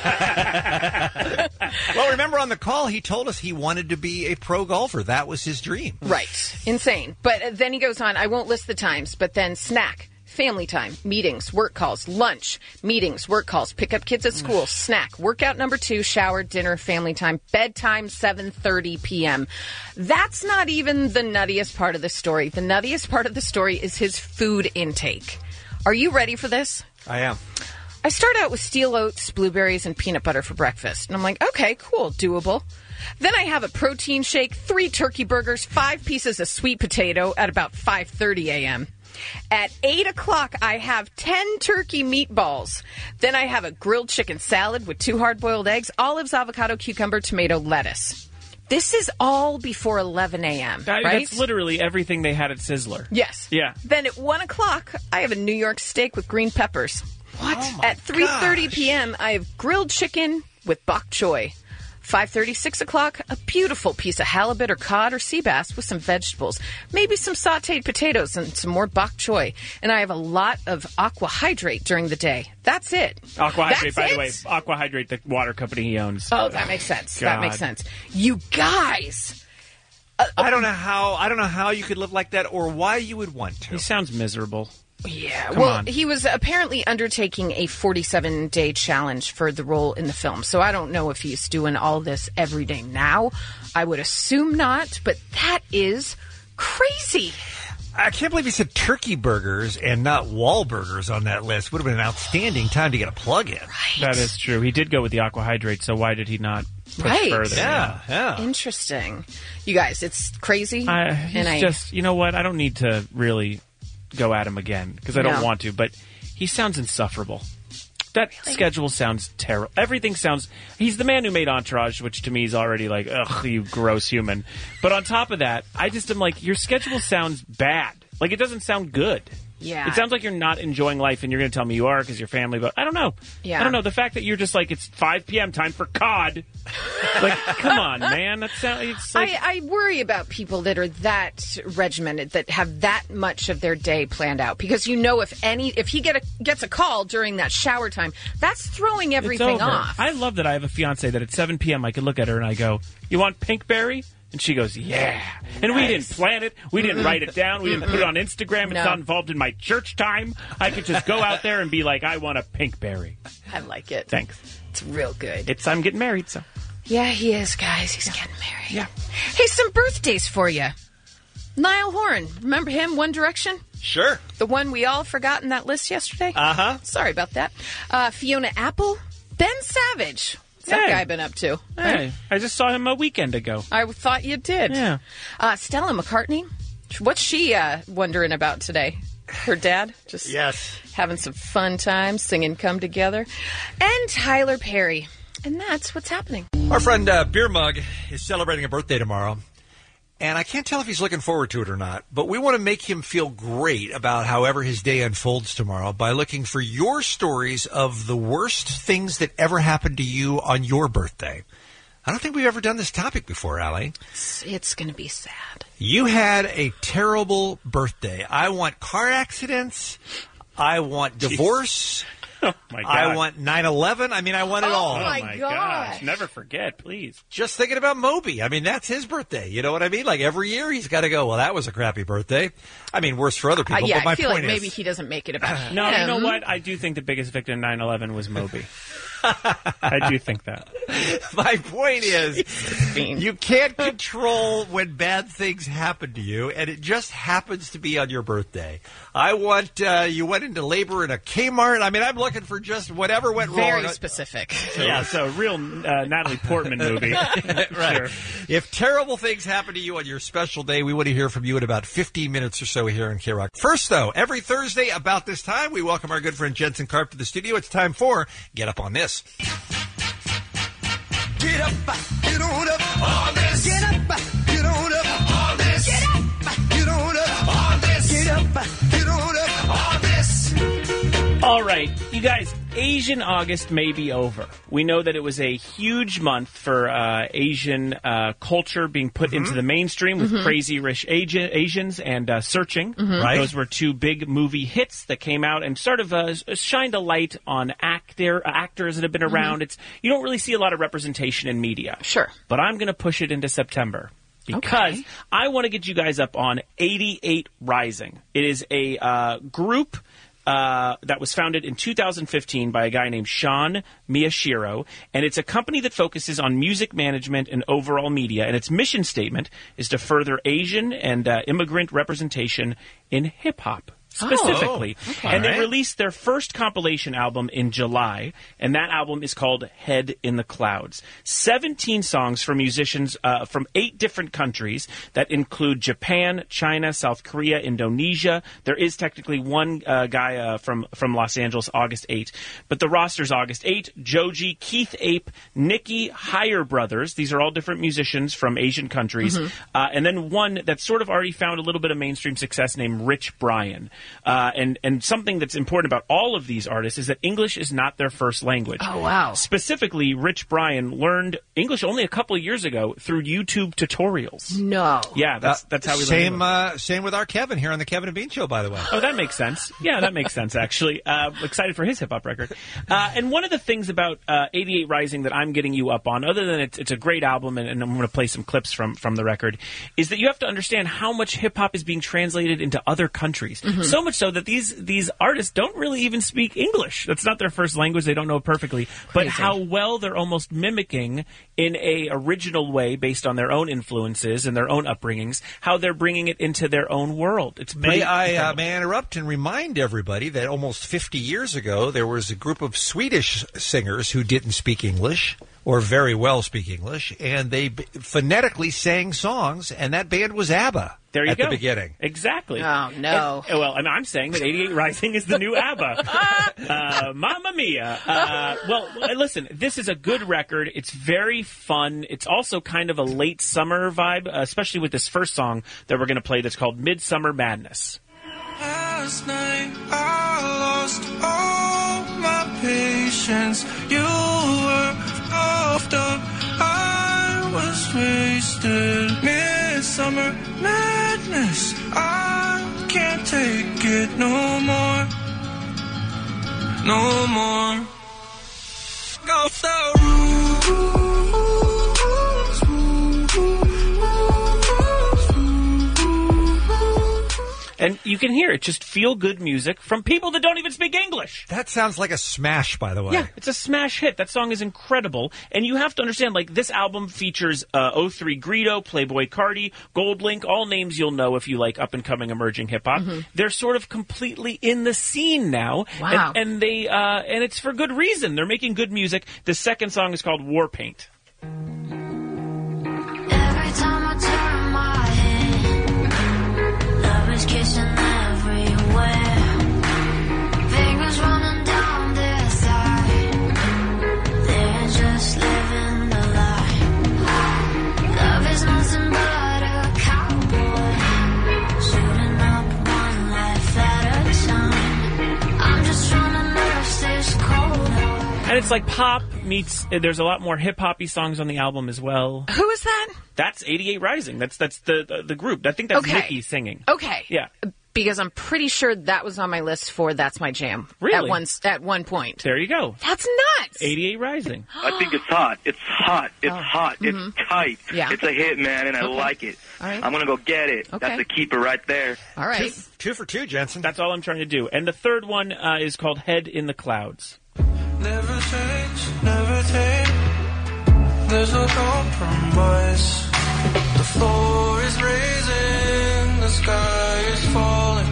remember on the call, he told us he wanted to be a pro golfer. That was his dream. Right. Insane. But then he goes on, I won't list the times, but then snack, family time, meetings, work calls, lunch, meetings, work calls, pick up kids at school, snack, workout number 2, shower, dinner, family time, bedtime, 7:30 p.m. That's not even the nuttiest part of the story. The nuttiest part of the story is his food intake. Are you ready for this? I am. I start out with steel oats, blueberries, and peanut butter for breakfast. And I'm like, okay, cool, doable. Then I have a protein shake, 3 turkey burgers, 5 pieces of sweet potato at about 5:30 a.m. At 8 o'clock, I have 10 turkey meatballs. Then I have a grilled chicken salad with 2 hard-boiled eggs, olives, avocado, cucumber, tomato, lettuce. This is all before 11 a.m., right? That's literally everything they had at Sizzler. Yes. Yeah. Then at 1 o'clock, I have a New York steak with green peppers. What? At 3:30 p.m., I have grilled chicken with bok choy. 5:30, 6 o'clock, a beautiful piece of halibut or cod or sea bass with some vegetables, maybe some sautéed potatoes and some more bok choy. And I have a lot of Aqua Hydrate during the day. That's it. Aqua Hydrate, by the way. Aqua Hydrate, the water company he owns. Oh, that makes sense. God. That makes sense. You guys. I don't know how you could live like that or why you would want to. He sounds miserable. Yeah, Come on. He was apparently undertaking a 47-day challenge for the role in the film, so I don't know if he's doing all this every day now. I would assume not, but that is crazy. I can't believe he said turkey burgers and not Wahlburgers on that list. Would have been an outstanding time to get a plug in. Right. That is true. He did go with the Aqua Hydrate, so why did he not push further? Yeah. Interesting. You guys, it's crazy. You know what? I don't need to really go at him again because I don't want to, but he sounds insufferable. That schedule sounds terrible. Everything sounds... He's the man who made Entourage, which to me is already like, ugh, you gross human. But on top of that, I just am like, your schedule sounds bad. Like, it doesn't sound good. Yeah. It sounds like you're not enjoying life, and you're going to tell me you are because your family, but I don't know. Yeah. I don't know. The fact that you're just like, it's 5 p.m., time for COD. Like, come on, man. That sounds like... I worry about people that are that regimented, that have that much of their day planned out. Because you know if he gets a call during that shower time, that's throwing everything off. I love that I have a fiance that at 7 p.m. I can look at her and I go, you want Pinkberry? And she goes, yeah. And we didn't plan it. We didn't write it down. We didn't put it on Instagram. It's not involved in my church time. I could just go out there and be like, I want a Pinkberry. I like it. Thanks. It's real good. I'm getting married, so. Yeah, he is, guys. He's getting married. Yeah. Hey, some birthdays for you. Niall Horan. Remember him, One Direction? Sure. The one we all forgot in that list yesterday? Uh-huh. Sorry about that. Fiona Apple. Ben Savage. What's that guy been up to? Hey, I just saw him a weekend ago. I thought you did. Yeah. Stella McCartney. What's she wondering about today? Her dad? Just having some fun times, singing Come Together. And Tyler Perry. And that's what's happening. Our friend Beer Mug is celebrating a birthday tomorrow. And I can't tell if he's looking forward to it or not, but we want to make him feel great about however his day unfolds tomorrow by looking for your stories of the worst things that ever happened to you on your birthday. I don't think we've ever done this topic before, Allie. It's going to be sad. You had a terrible birthday. I want car accidents. I want divorce. Oh, my God. I want 9/11. I mean, I want it all. Oh, my gosh. Never forget, please. Just thinking about Moby. I mean, that's his birthday. You know what I mean? Like, every year he's got to go, well, that was a crappy birthday. I mean, worse for other people, but my I feel point like is... maybe he doesn't make it about him. No, you know what? I do think the biggest victim in 9/11 was Moby. I do think that. My point is, you can't control when bad things happen to you, and it just happens to be on your birthday. I want you went into labor in a Kmart. I mean, I'm looking for just whatever went wrong. Very specific. Yeah, so a real Natalie Portman movie. Right. Sure. If terrible things happen to you on your special day, we want to hear from you in about 15 minutes or so here on K-Rock. First, though, every Thursday about this time, we welcome our good friend Jensen Karp to the studio. It's time for Get Up on This. Get up, get on up on this. Get up, get on up on this. Get up, get on up on this. Get up, get on up on this. All right, you guys, Asian August may be over. We know that it was a huge month for Asian culture being put into the mainstream with Crazy Rich Asians and Searching. Right. Those were two big movie hits that came out and sort of shined a light on actors that have been around. You don't really see a lot of representation in media. Sure. But I'm going to push it into September. Because I want to get you guys up on 88 Rising. It is a group that was founded in 2015 by a guy named Sean Miyashiro, and it's a company that focuses on music management and overall media, and its mission statement is to further Asian and immigrant representation in hip-hop. Specifically. And they released their first compilation album in July, and that album is called Head in the Clouds. 17 songs from musicians from 8 different countries that include Japan, China, South Korea, Indonesia. There is technically one guy from Los Angeles, August 8. But the roster's August 8, Joji, Keith Ape, Nikki, Higher Brothers. These are all different musicians from Asian countries. And then one that's sort of already found a little bit of mainstream success named Rich Brian. And something that's important about all of these artists is that English is not their first language. Oh, wow. Specifically, Rich Brian learned English only a couple of years ago through YouTube tutorials. No. Yeah, that's how we learned. Same with our Kevin here on the Kevin and Bean Show, by the way. Oh, that makes sense. Yeah, that makes sense, actually. Excited for his hip-hop record. And one of the things about 88 Rising that I'm getting you up on, other than it's a great album, and I'm going to play some clips from the record, is that you have to understand how much hip-hop is being translated into other countries. So much so that these artists don't really even speak English. That's not their first language. They don't know it perfectly. But how well they're almost mimicking in a original way based on their own influences and their own upbringings, how they're bringing it into their own world. It's May I interrupt and remind everybody that almost 50 years ago, there was a group of Swedish singers who didn't speak English, or very well speak English, and they phonetically sang songs, and that band was ABBA. There you at go. the beginning. Exactly. Oh, no. Well, I'm saying that 88 Rising is the new ABBA. Mamma mia. Well, listen, this is a good record. It's very fun. It's also kind of a late summer vibe, especially with this first song that we're going to play that's called Midsummer Madness. Last night I lost all my patience. You were puffed up, I was wasted. Midsummer madness, I can't take it no more. No more. Go the And you can hear it, just feel-good music from people that don't even speak English. That sounds like a smash, by the way. Yeah, it's a smash hit. That song is incredible. And you have to understand, like, this album features O3 Greedo, Playboy Cardi, Goldlink, all names you'll know if you like up-and-coming emerging hip-hop. They're sort of completely in the scene now. Wow. And it's for good reason. They're making good music. The second song is called War Paint. Every time I turn my head, love is kissing everywhere. Fingers running down their thigh. They're just living the lie. Love is nothing but a cowboy, shooting up one life at a time. I'm just trying to nurse this cold heart. And it's like pop meets, there's a lot more hip-hoppy songs on the album as well. Who is that? That's 88 Rising. That's the group. I think that's Nikki singing. Okay. Yeah. Because I'm pretty sure that was on my list for That's My Jam. Really? At one point. There you go. That's nuts. 88 Rising. I think it's hot. It's hot. It's hot. It's tight. Yeah. It's a hit, man, and I like it. All right. I'm going to go get it. Okay. That's a keeper right there. All right. Two for two, Jensen. That's all I'm trying to do. And the third one is called Head in the Clouds. Never change, never take. There's no compromise. The floor is raising, the sky is falling.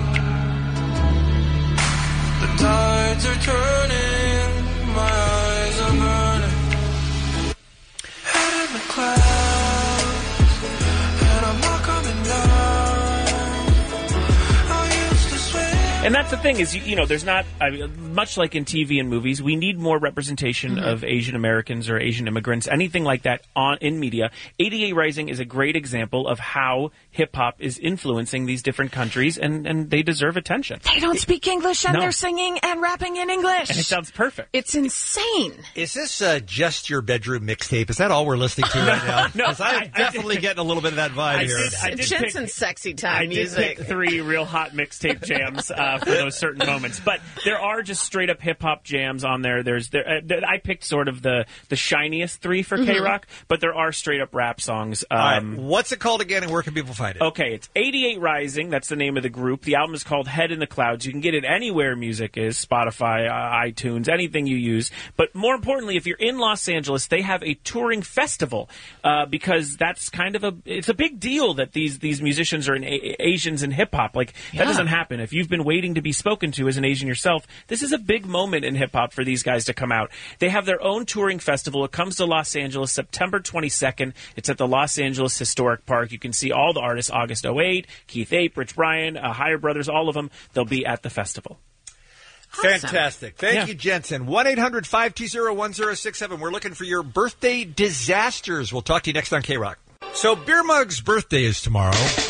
The tides are turning, my eyes are burning. Head in the clouds, and I'm not coming down. I used to swim. And that's the thing is, you know, there's not, I mean, much like in TV and movies, we need more representation of Asian Americans or Asian immigrants, anything like that in media. 88 Rising is a great example of how hip-hop is influencing these different countries, and they deserve attention. They don't speak English, and No. they're singing and rapping in English. And it sounds perfect. It's insane. Is this just your bedroom mixtape? Is that all we're listening to right now? No, 'Cause I'm definitely getting a little bit of that vibe here. Jensen's sexy time I music. did pick 3 real hot mixtape jams for those certain moments, but there are just straight up hip hop jams on there. I picked sort of the shiniest 3 for K-Rock, but there are straight up rap songs. All right, what's it called again, and where can people find it? Okay, it's 88 Rising. That's the name of the group. The album is called Head in the Clouds. You can get it anywhere music is, Spotify, iTunes, anything you use. But more importantly, if you're in Los Angeles, they have a touring festival because that's kind of it's a big deal that these musicians are Asians in hip hop. Like that doesn't happen. If you've been waiting to be spoken to as an Asian yourself, this is a big moment in hip hop for these guys to come out. They have their own touring festival. It comes to Los Angeles September 22nd. It's at the Los Angeles Historic Park. You can see all the artists, August 08, Keith Ape, Rich Brian, Higher Brothers, all of them. They'll be at the festival. Fantastic. Thank you, Jensen. 1-800-520-1067. We're looking for your birthday disasters. We'll talk to you next on K-Rock. So Beer Mug's birthday is tomorrow.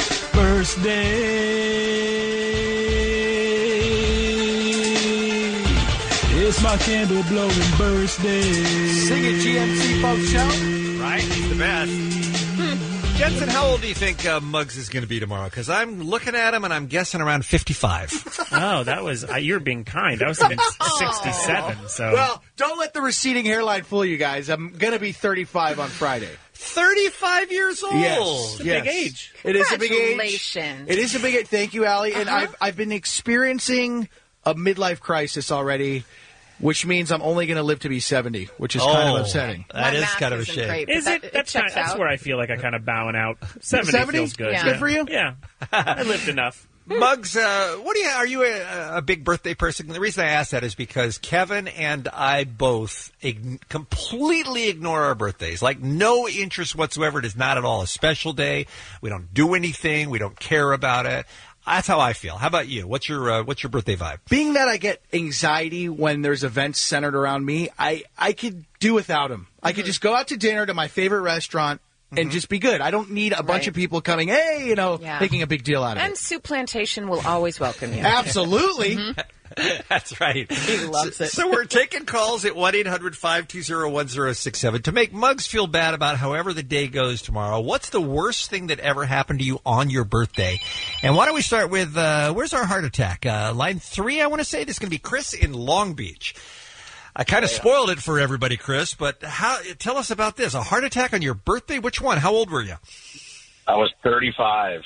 It's my candle blowing birthday. Sing it, GMC Folk Show. Right? He's the best. Jensen, how old do you think Muggs is going to be tomorrow? Because I'm looking at him and I'm guessing around 55. Oh, that was you're being kind. I was thinking 67. So Well, don't let the receding hairline fool you guys. I'm going to be 35 on Friday. 35 years old. Yes, It's a big age. It is a big age. Congratulations. It is a big age. Thank you, Allie. And I've been experiencing a midlife crisis already, which means I'm only going to live to be 70, which is kind of upsetting. That is kind of a shame. great, is but it? That's where I feel like I kind of bowing out. 70 feels good. Yeah. Good for you? Yeah, I lived enough. Muggs, are you a big birthday person? The reason I ask that is because Kevin and I both completely ignore our birthdays. Like, no interest whatsoever. It is not at all a special day. We don't do anything. We don't care about it. That's how I feel. How about you? What's your birthday vibe? Being that I get anxiety when there's events centered around me, I could do without them. I could just go out to dinner to my favorite restaurant and just be good. I don't need a bunch of people coming, hey, making a big deal out of And it. Soup Plantation will always welcome you. Absolutely. That's right. He loves it. So we're taking calls at 1-800-520-1067 to make Muggs feel bad about however the day goes tomorrow. What's the worst thing that ever happened to you on your birthday? And why don't we start with, where's our heart attack? Line 3, I want to say. This is going to be Chris in Long Beach. I kind of spoiled it for everybody, Chris, but tell us about this. A heart attack on your birthday? Which one? How old were you? I was 35.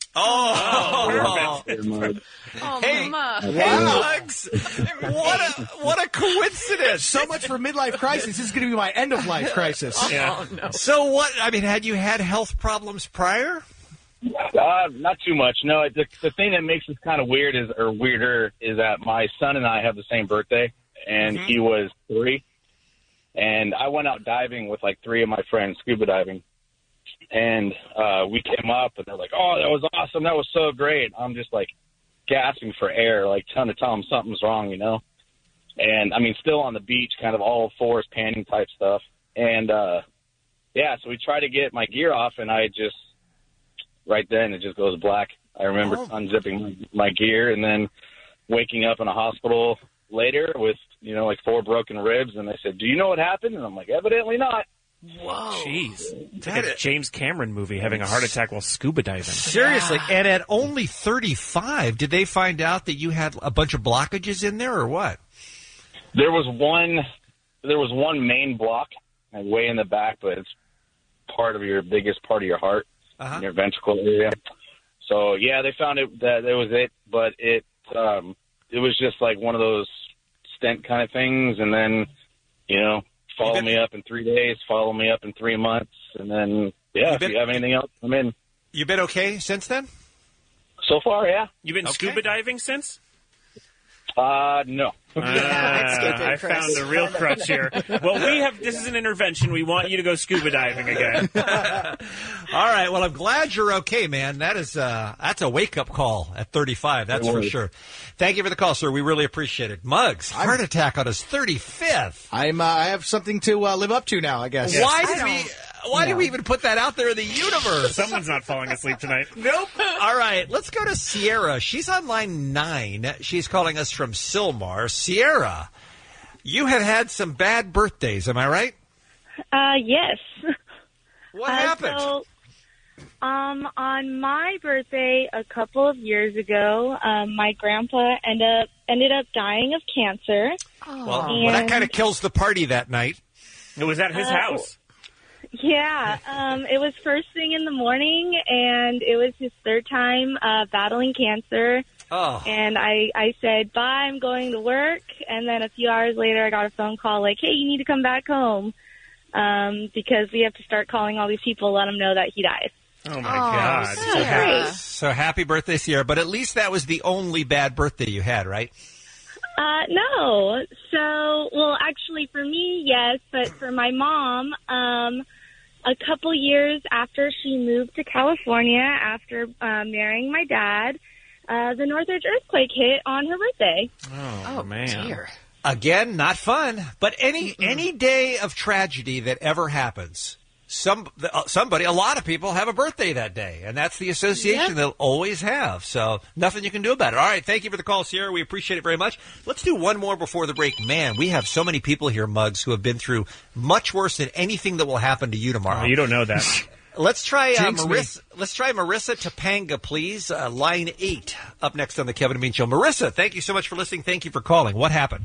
Oh, perfect. Hey, Muggs. What a coincidence. So much for midlife crisis. This is going to be my end of life crisis. Yeah. No. So what, had you had health problems prior? Not too much. No, the thing that makes this kind of weirder is that my son and I have the same birthday, and he was 3. And I went out diving with like 3 of my friends, scuba diving. And we came up, and they're like, "Oh, that was awesome! That was so great!" I'm just like gasping for air, like trying to tell them something's wrong, And I mean, still on the beach, kind of all fours, panning type stuff. And so we try to get my gear off, and I just right then it just goes black. I remember unzipping my gear, and then waking up in a hospital later with like 4 broken ribs. And they said, "Do you know what happened?" And I'm like, "Evidently not." Whoa. Jeez. It's like a James Cameron movie, having a heart attack while scuba diving. Seriously. And at only 35, did they find out that you had a bunch of blockages in there or what? There was one main block way in the back, but it's biggest part of your heart, in your ventricle area. So yeah, they found that was it, but it was just like one of those stent kind of things. And then, Follow me up in 3 days. Follow me up in 3 months. And then, if you have anything else, I'm in. You been okay since then? So far, yeah. You been scuba diving since? No. I found the real crutch here. Well, this is an intervention. We want you to go scuba diving again. All right. Well, I'm glad you're okay, man. That's a wake-up call at 35. That's for sure. Thank you for the call, sir. We really appreciate it. Muggs, heart attack on his 35th. I have something to live up to now, I guess. Why did we even put that out there in the universe? Someone's not falling asleep tonight. Nope. All right, let's go to Sierra. She's on line 9. She's calling us from Sylmar. Sierra, you have had some bad birthdays, am I right? Yes. What happened? So, on my birthday a couple of years ago, my grandpa ended up dying of cancer. Well, that kind of kills the party that night. It was at his house. Yeah, it was first thing in the morning, and it was his third time battling cancer. Oh. And I said, bye, I'm going to work. And then a few hours later, I got a phone call like, hey, you need to come back home because we have to start calling all these people, let them know that he died. Oh, my God. So happy birthday, Sierra. But at least that was the only bad birthday you had, right? No. So, well, actually, for me, yes. But for my mom, a couple years after she moved to California, after marrying my dad, the Northridge earthquake hit on her birthday. Oh man. Dear. Again, not fun. But any day of tragedy that ever happens, somebody, a lot of people have a birthday that day, and that's the association they'll always have. So nothing you can do about it. All right, thank you for the call, Sierra. We appreciate it very much. Let's do one more before the break. Man, we have so many people here, Muggs, who have been through much worse than anything that will happen to you tomorrow. Oh, you don't know that. Let's try Marissa. Let's try Marissa Topanga, please. Line 8 up next on the Kevin and Bean Show. Marissa, thank you so much for listening. Thank you for calling. What happened?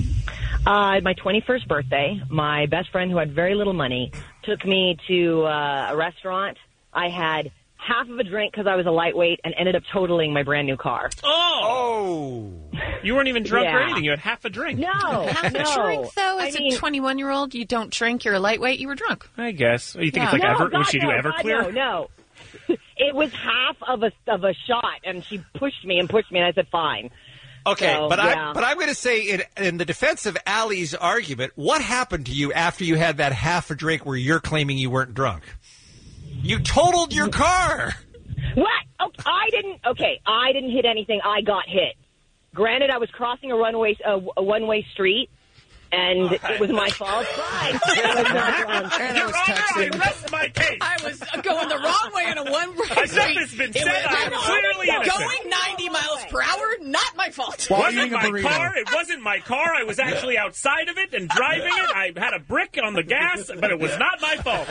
My 21st birthday, my best friend who had very little money took me to a restaurant. I had half of a drink because I was a lightweight and ended up totaling my brand new car. Oh! You weren't even drunk or anything. You had half a drink. No, half a drink, though? As a 21-year-old, you don't drink, you're a lightweight, you were drunk. I guess. You think it's like would she do Everclear? No. It was half of a shot, and she pushed me, and I said, fine. Okay, So, but yeah. I'm going to say in the defense of Allie's argument, what happened to you after you had that half a drink where you're claiming you weren't drunk? You totaled your car. What? Oh, I didn't hit anything. I got hit. Granted, I was crossing a one-way street, and it was my fault. Fine. I was not drunk. And I was texting. I rest my case. I was going the wrong way on a one-way street. I said it's been said. I'm clearly innocent. Going 90 miles per hour, not my fault. It wasn't my car. It wasn't my car. I was actually outside of it and driving it. I had a brick on the gas, but it was not my fault.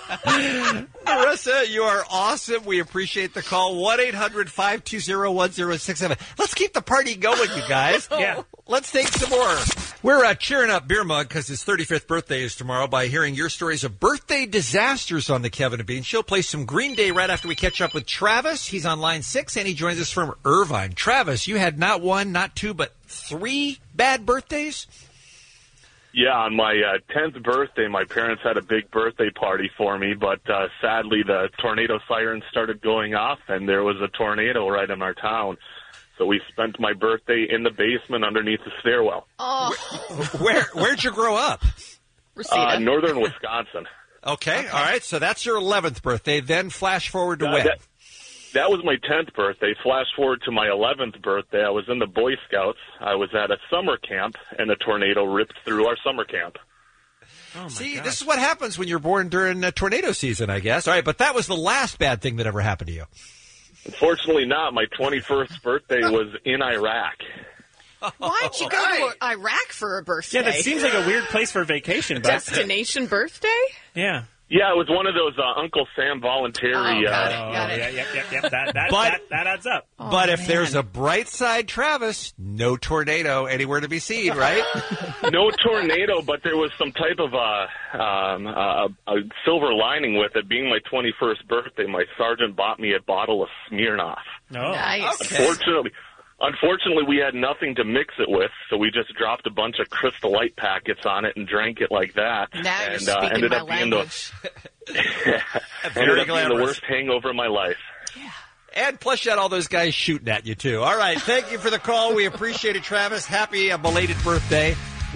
Marissa, you are awesome. We appreciate the call. 1-800-520-1067. Let's keep the party going, you guys. Yeah. Let's take some more. We're cheering up Beer Mug because his 35th birthday is tomorrow by hearing your stories of birthday disasters on the Kevin and Bean Show. Play some Green Day right after we catch up with Travis. He's on line 6, and he joins us from Irvine. Travis, you had not 1, not 2, but 3 bad birthdays? Yeah, on my 10th birthday, my parents had a big birthday party for me, but sadly the tornado sirens started going off, and there was a tornado right in our town. So we spent my birthday in the basement underneath the stairwell. Oh. Where'd you grow up? Northern Wisconsin. Okay, all right. So that's your 11th birthday. Then flash forward to when? That was my 10th birthday. Flash forward to my 11th birthday. I was in the Boy Scouts. I was at a summer camp, and a tornado ripped through our summer camp. Oh See, this is what happens when you're born during tornado season, I guess. All right, but that was the last bad thing that ever happened to you. Unfortunately not. My 21st birthday was in Iraq. Why'd you go to Iraq for a birthday? Yeah, that seems like a weird place for a vacation. But Destination birthday? Yeah. Yeah, it was one of those Uncle Sam voluntary. Got it. Yep. That adds up. But if there's a bright side, Travis, no tornado anywhere to be seen, right? No tornado, but there was some type of a silver lining with it. Being my 21st birthday, my sergeant bought me a bottle of Smirnoff. Nice. Okay. Unfortunately, we had nothing to mix it with, so we just dropped a bunch of Crystal Light packets on it and drank it like that. Now you're and speaking ended my up being language. ended up being the worst hangover of my life. And plus, you had all those guys shooting at you, too. All right. Thank you for the call. We appreciate it, Travis. Happy belated birthday.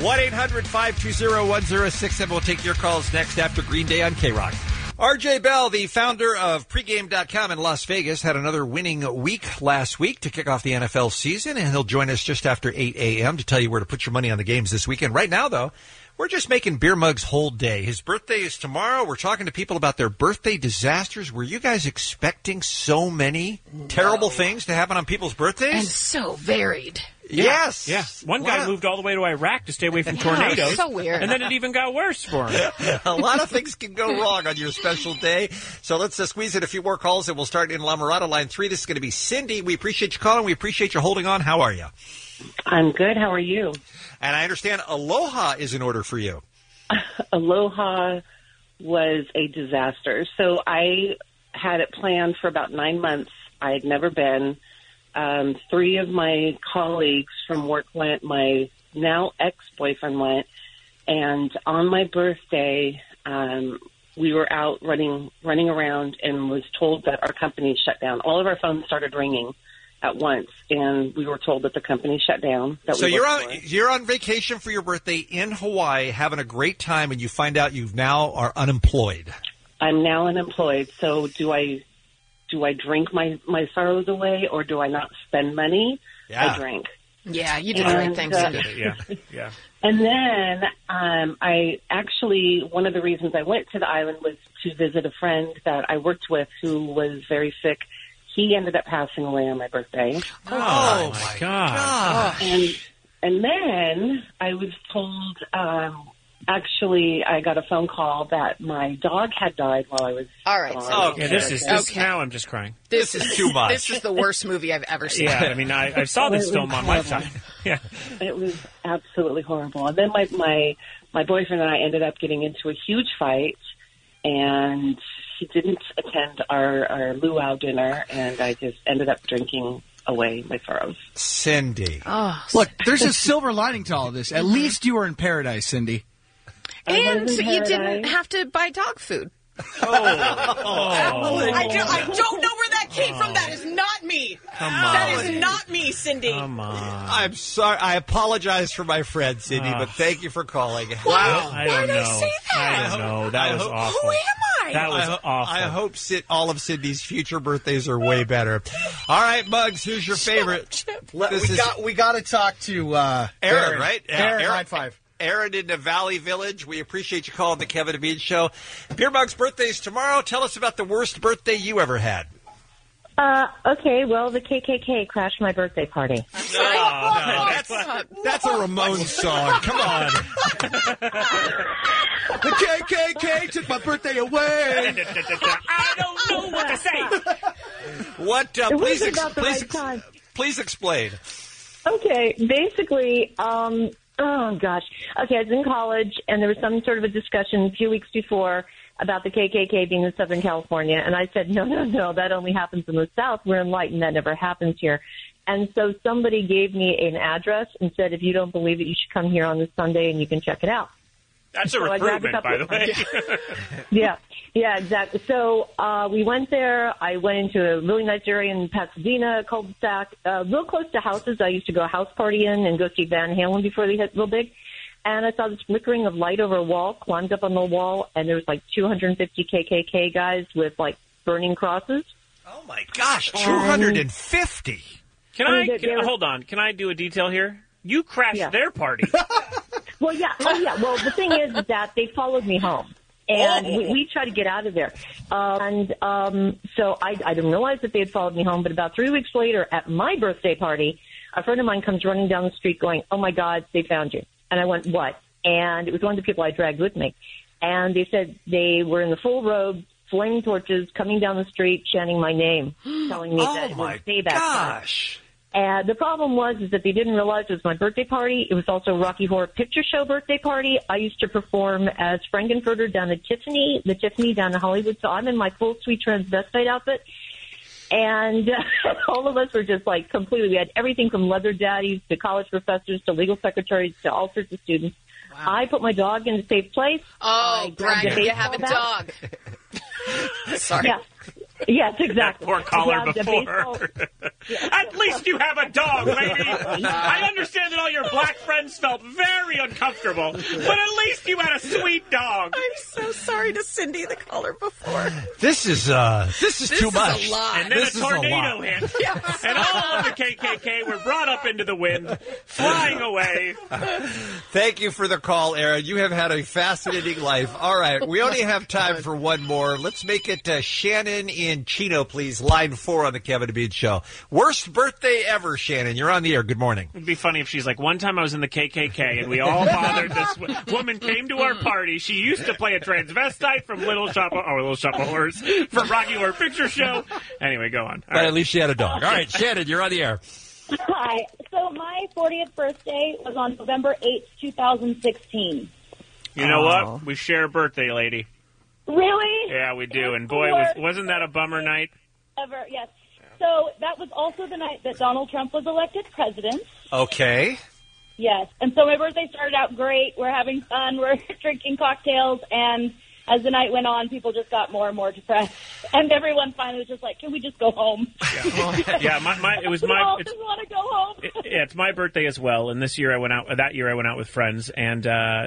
1-800-520-1067. We'll take your calls next after Green Day on K-Rock. RJ Bell, the founder of pregame.com in Las Vegas, had another winning week last week to kick off the NFL season, and he'll join us just after 8 a.m. to tell you where to put your money on the games this weekend. Right now, though, we're just making Beer Mug's whole day. His birthday is tomorrow. We're talking to people about their birthday disasters. Were you guys expecting so many terrible things to happen on people's birthdays? And so varied. Yes. Yeah. One guy moved all the way to Iraq to stay away from tornadoes. So weird. And then it even got worse for him. A lot of things can go wrong on your special day. So let's squeeze in a few more calls, and we'll start in La Mirada, line 3. This is going to be Cindy. We appreciate you calling. We appreciate you holding on. How are you? I'm good. How are you? And I understand Aloha is in order for you. Aloha was a disaster. So I had it planned for about 9 months. I had never been. 3 of my colleagues from work went. My now ex-boyfriend went. And on my birthday, we were out running around and was told that our company shut down. All of our phones started ringing at once, and we were told that the company shut down. So you're on vacation for your birthday in Hawaii, having a great time, and you find out you now are unemployed. I'm now unemployed. So do I drink my sorrows away, or do I not spend money? Yeah. I drink. Yeah, you did the right thing, Cindy. Yeah. And then I actually, one of the reasons I went to the island was to visit a friend that I worked with who was very sick. He ended up passing away on my birthday. Oh my God. And then I was told, actually, I got a phone call that my dog had died while I was all right. gone. Yeah, this is now I'm just crying. This is too much. This is the worst movie I've ever seen. Yeah, I mean, I saw this film on my time. Yeah, it was absolutely horrible. And then my boyfriend and I ended up getting into a huge fight, and he didn't attend our luau dinner, and I just ended up drinking away my sorrows. Cindy. Oh, look, there's a silver lining to all of this. At least you were in paradise, Cindy. And you didn't have to buy dog food. I don't know where that came from. That is not me. Come on. That is not me, Cindy. Come on. I'm sorry. I apologize for my friend, Cindy, but thank you for calling. Wow. I don't know. say that? I don't know. That was awful. Who am I? That was awful. I hope all of Cindy's future birthdays are way better. All right, Muggs, who's your favorite? We got to talk to Aaron, right? Aaron, 9-5. Aaron in the Valley Village. We appreciate you calling the Kevin and Bean Show. Beer Mug's birthday's tomorrow. Tell us about the worst birthday you ever had. Okay, well, the KKK crashed my birthday party. No, that's a Ramones song. Come on. The KKK took my birthday away. I don't know what to say. What? Please explain. Okay, basically, oh gosh. Okay, I was in college, and there was some sort of a discussion a few weeks before about the KKK being in Southern California, and I said, no, that only happens in the South. We're enlightened. That never happens here. And so somebody gave me an address and said, if you don't believe it, you should come here on this Sunday and you can check it out. That's a recruitment, by the way. Yeah, exactly. So we went there. I went into a really nice area in Pasadena, cul-de-sac, real close to houses. I used to go house party in and go see Van Halen before they hit real big. And I saw this flickering of light over a wall, climbed up on the wall, and there was like 250 KKK guys with like burning crosses. Oh my gosh, 250! Hold on? Can I do a detail here? You crashed their party. Well, yeah. Well, the thing is that they followed me home. And we tried to get out of there. So I didn't realize that they had followed me home. But about 3 weeks later, at my birthday party, a friend of mine comes running down the street going, oh, my God, they found you. And I went, what? And it was one of the people I dragged with me. And they said they were in the full robe, flaming torches, coming down the street, chanting my name, telling me that it was Payback time. And the problem was that they didn't realize it was my birthday party. It was also a Rocky Horror Picture Show birthday party. I used to perform as Frankenfurter down at the Tiffany down in Hollywood. So I'm in my full sweet transvestite outfit. And all of us were just like completely, we had everything from leather daddies to college professors to legal secretaries to all sorts of students. Wow. I put my dog in a safe place. Oh, Brian, you have a dog. Sorry. Yeah. Yes, exactly. That poor caller before. At least you have a dog, lady. I understand that all your black friends felt very uncomfortable, but at least you had a sweet dog. I'm so sorry to Cindy, the caller before. This is too much. A lot. And then This a is a tornado lot. hit, and all of the KKK were brought up into the wind, flying away. Thank you for the call, Aaron. You have had a fascinating life. All right, we only have time for one more. Let's make it Shannon in Chino, please. Line 4 on the Kevin and Bean Show. Worst birthday ever, Shannon. You're on the air. Good morning. It'd be funny if she's like, one time I was in the KKK and we all bothered this woman came to our party. She used to play a transvestite from Little Shop of Horrors from Rocky Horror Picture Show. Anyway, go on. But at least she had a dog. All right, Shannon, you're on the air. Hi. So my 40th birthday was on November 8th, 2016. You know what? We share a birthday, lady. Really? Yeah, we do. And boy, wasn't that a bummer night? Ever, yes. So that was also the night that Donald Trump was elected president. Okay. Yes. And so my birthday started out great. We're having fun. We're drinking cocktails. And as the night went on, people just got more and more depressed. And everyone finally was just like, can we just go home? Yeah, it was we my. all just want to go home. It's my birthday as well, and this year I went out. That year I went out with friends, and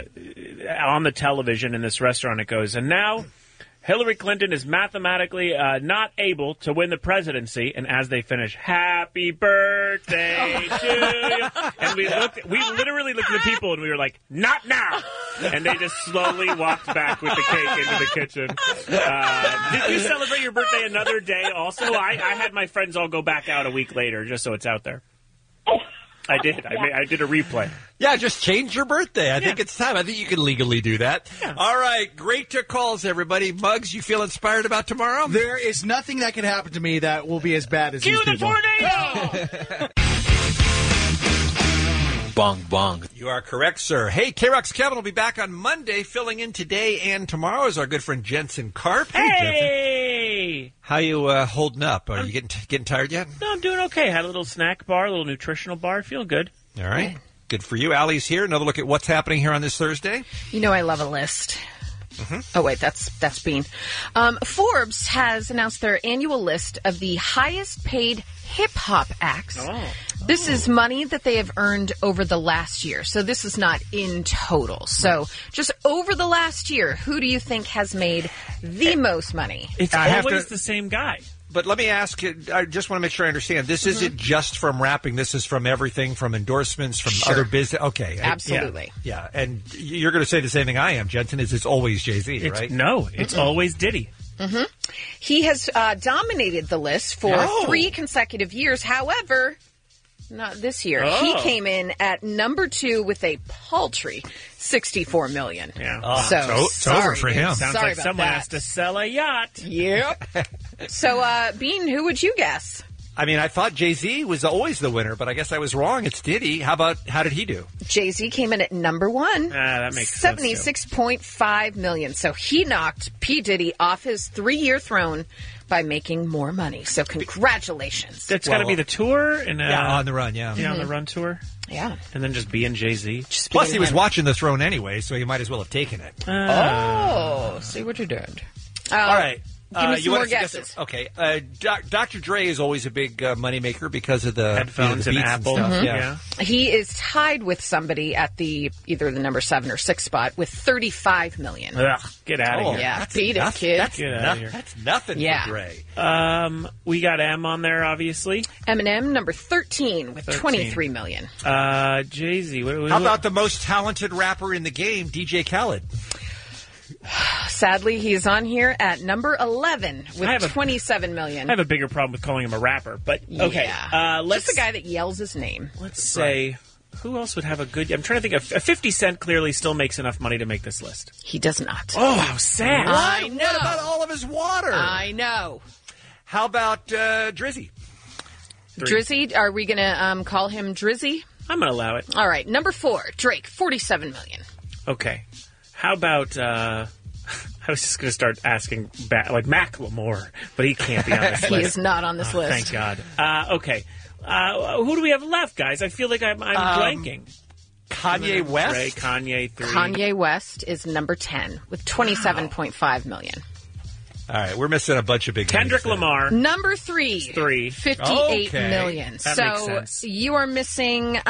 on the television in this restaurant it goes, and now Hillary Clinton is mathematically not able to win the presidency. And as they finish, "Happy birthday to you," and we literally looked at the people, and we were like, "Not now!" And they just slowly walked back with the cake into the kitchen. Did you celebrate your birthday another day? Also, I had my friends all go back out a week later, just so it's out there. I did. I did a replay. Yeah, just change your birthday. I think it's time. I think you can legally do that. Yeah. All right, great calls, everybody. Muggs, you feel inspired about tomorrow? There is nothing that can happen to me that will be as bad as these people. Tornado! Bong, bong. You are correct, sir. Hey, K-Rock's Kevin will be back on Monday, filling in today and tomorrow is our good friend Jensen Karp. Hey! Jensen. How you holding up? Are you getting tired yet? No, I'm doing okay. Had a little snack bar, a little nutritional bar. Feel good. All right. Good for you. Allie's here. Another look at what's happening here on this Thursday. You know I love a list. Mm-hmm. Oh, wait, that's Bean. Forbes has announced their annual list of the highest paid hip-hop acts. Oh. This is money that they have earned over the last year. So this is not in total. So just over the last year, who do you think has made the most money? It's always the same guy. But let me ask you, I just want to make sure I understand. This isn't just from rapping. This is from everything, from endorsements, from other business. Okay. Absolutely. Yeah. And you're going to say the same thing I am, Jensen, is it's always Jay-Z, right? No, it's always Diddy. Mm-hmm. He has dominated the list for 3 consecutive years. However, not this year. Oh. He came in at number 2 with a paltry $64 million. Yeah. So it's over for him. Sounds sorry like about someone that. has to sell a yacht. Yep. So, Bean, who would you guess? I mean, I thought Jay-Z was always the winner, but I guess I was wrong. It's Diddy. How did he do? Jay-Z came in at number 1. That makes sense. $76.5 million. So he knocked P. Diddy off his 3-year throne by making more money. So congratulations. That's got to be the tour and on the run, yeah, on the run tour. Yeah, and then just being Jay-Z. Plus, he was watching the throne anyway, so he might as well have taken it. See what you did. All right. Give me some more guesses. Okay. Dr. Dre is always a big moneymaker because of the headphones the and beats Apple. stuff. Mm-hmm. Yeah. He is tied with somebody at either the number 7 or 6 spot with $35 million. Ugh, get out of here. Yeah, beat it, kid. That's nothing for Dre. We got M on there, obviously. Eminem, number 13 with $23 million. Jay-Z. How about the most talented rapper in the game, DJ Khaled? Sadly, he is on here at number 11 with $27 million. I have a bigger problem with calling him a rapper, but okay. Yeah. Just the guy that yells his name. Let's say, who else would have a good... I'm trying to think of... 50 Cent clearly still makes enough money to make this list. He does not. Oh, how sad. I know. What about all of his water? I know. How about Drizzy? Drizzy, are we going to call him Drizzy? I'm going to allow it. All right, number 4, Drake, $47 million. Okay. How about I was just going to start asking like Macklemore, but he can't be on this list. He is not on this list. Thank God. Okay. Who do we have left, guys? I feel like I'm blanking. Kanye West? Ray, Kanye 3. Kanye West is number 10 with $27.5 million. All right, we're missing a bunch of big Kendrick names Lamar. Number 3. 58 million. That makes sense. You are missing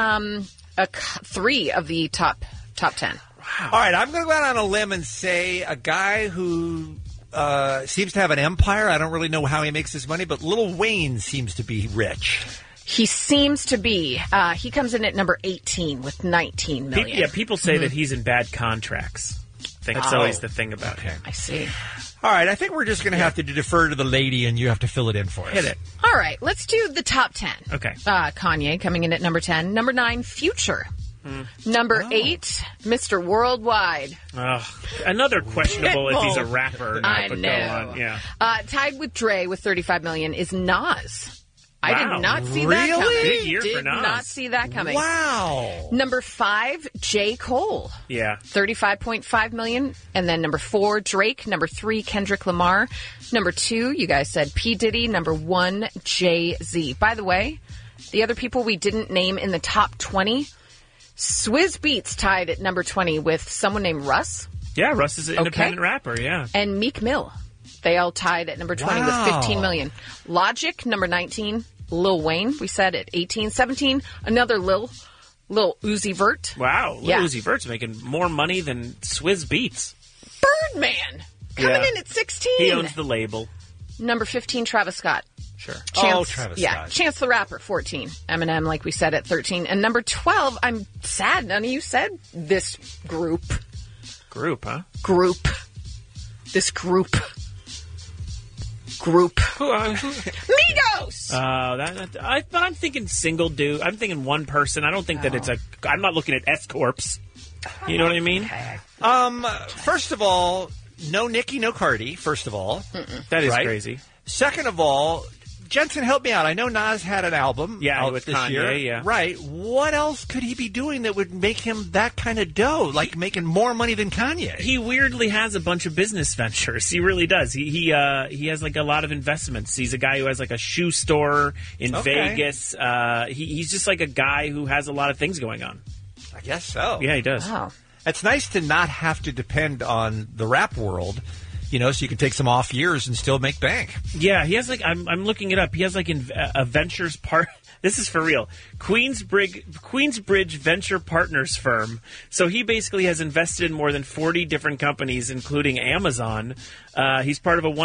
3 of the top 10. Wow. All right, I'm going to go out on a limb and say a guy who seems to have an empire. I don't really know how he makes his money, but Lil Wayne seems to be rich. He seems to be. He comes in at number 18 with $19 million. People say that he's in bad contracts. I think that's always the thing about him. I see. All right, I think we're just going to have to defer to the lady, and you have to fill it in for us. Hit it. All right, let's do the top 10. Okay. Kanye coming in at number 10. Number 9, Future. Number 8, Mr. Worldwide. Another questionable if he's a rapper or not. I but know. Go on. Yeah. Tied with Dre with $35 million is Nas. I Wow. did not see Really? that coming. Big year for Did Nas. not see that coming. Wow. Number 5, J. Cole. Yeah. $35.5 million. And then number 4, Drake. Number 3, Kendrick Lamar. Number 2, you guys said P. Diddy. Number 1, Jay-Z. By the way, the other people we didn't name in the top 20, Swizz Beatz tied at number 20 with someone named Russ. Yeah, Russ is an independent rapper, yeah. And Meek Mill. They all tied at number 20 with $15 million. Logic, number 19. Lil Wayne, we said at 18. 17, another Lil Uzi Vert. Wow, Lil Uzi Vert's making more money than Swizz Beatz. Birdman, coming in at 16. He owns the label. Number 15, Travis Scott. Sure. Travis Scott. Chance the Rapper, 14. Eminem, like we said, at 13. And number 12, I'm sad none of you said this group. Group, huh? This group. Migos! But I'm thinking single dude. I'm thinking one person. I don't think that I'm not looking at S-Corps. You know what I mean? First of all, no Nicki, no Cardi, first of all. That is crazy. Second of all, Jensen, help me out. I know Nas had an album out with this Kanye, year. yeah. Right. What else could he be doing that would make him that kind of dough, like making more money than Kanye? He weirdly has a bunch of business ventures. He really does. He has like a lot of investments. He's a guy who has like a shoe store in Vegas. He's just like a guy who has a lot of things going on. I guess so. Yeah, he does. Wow. It's nice to not have to depend on the rap world. So you can take some off years and still make bank. Yeah, he has like I'm looking it up. He has like a ventures part. This is for real. Queensbridge Venture Partners firm. So he basically has invested in more than 40 different companies, including Amazon. He's part of a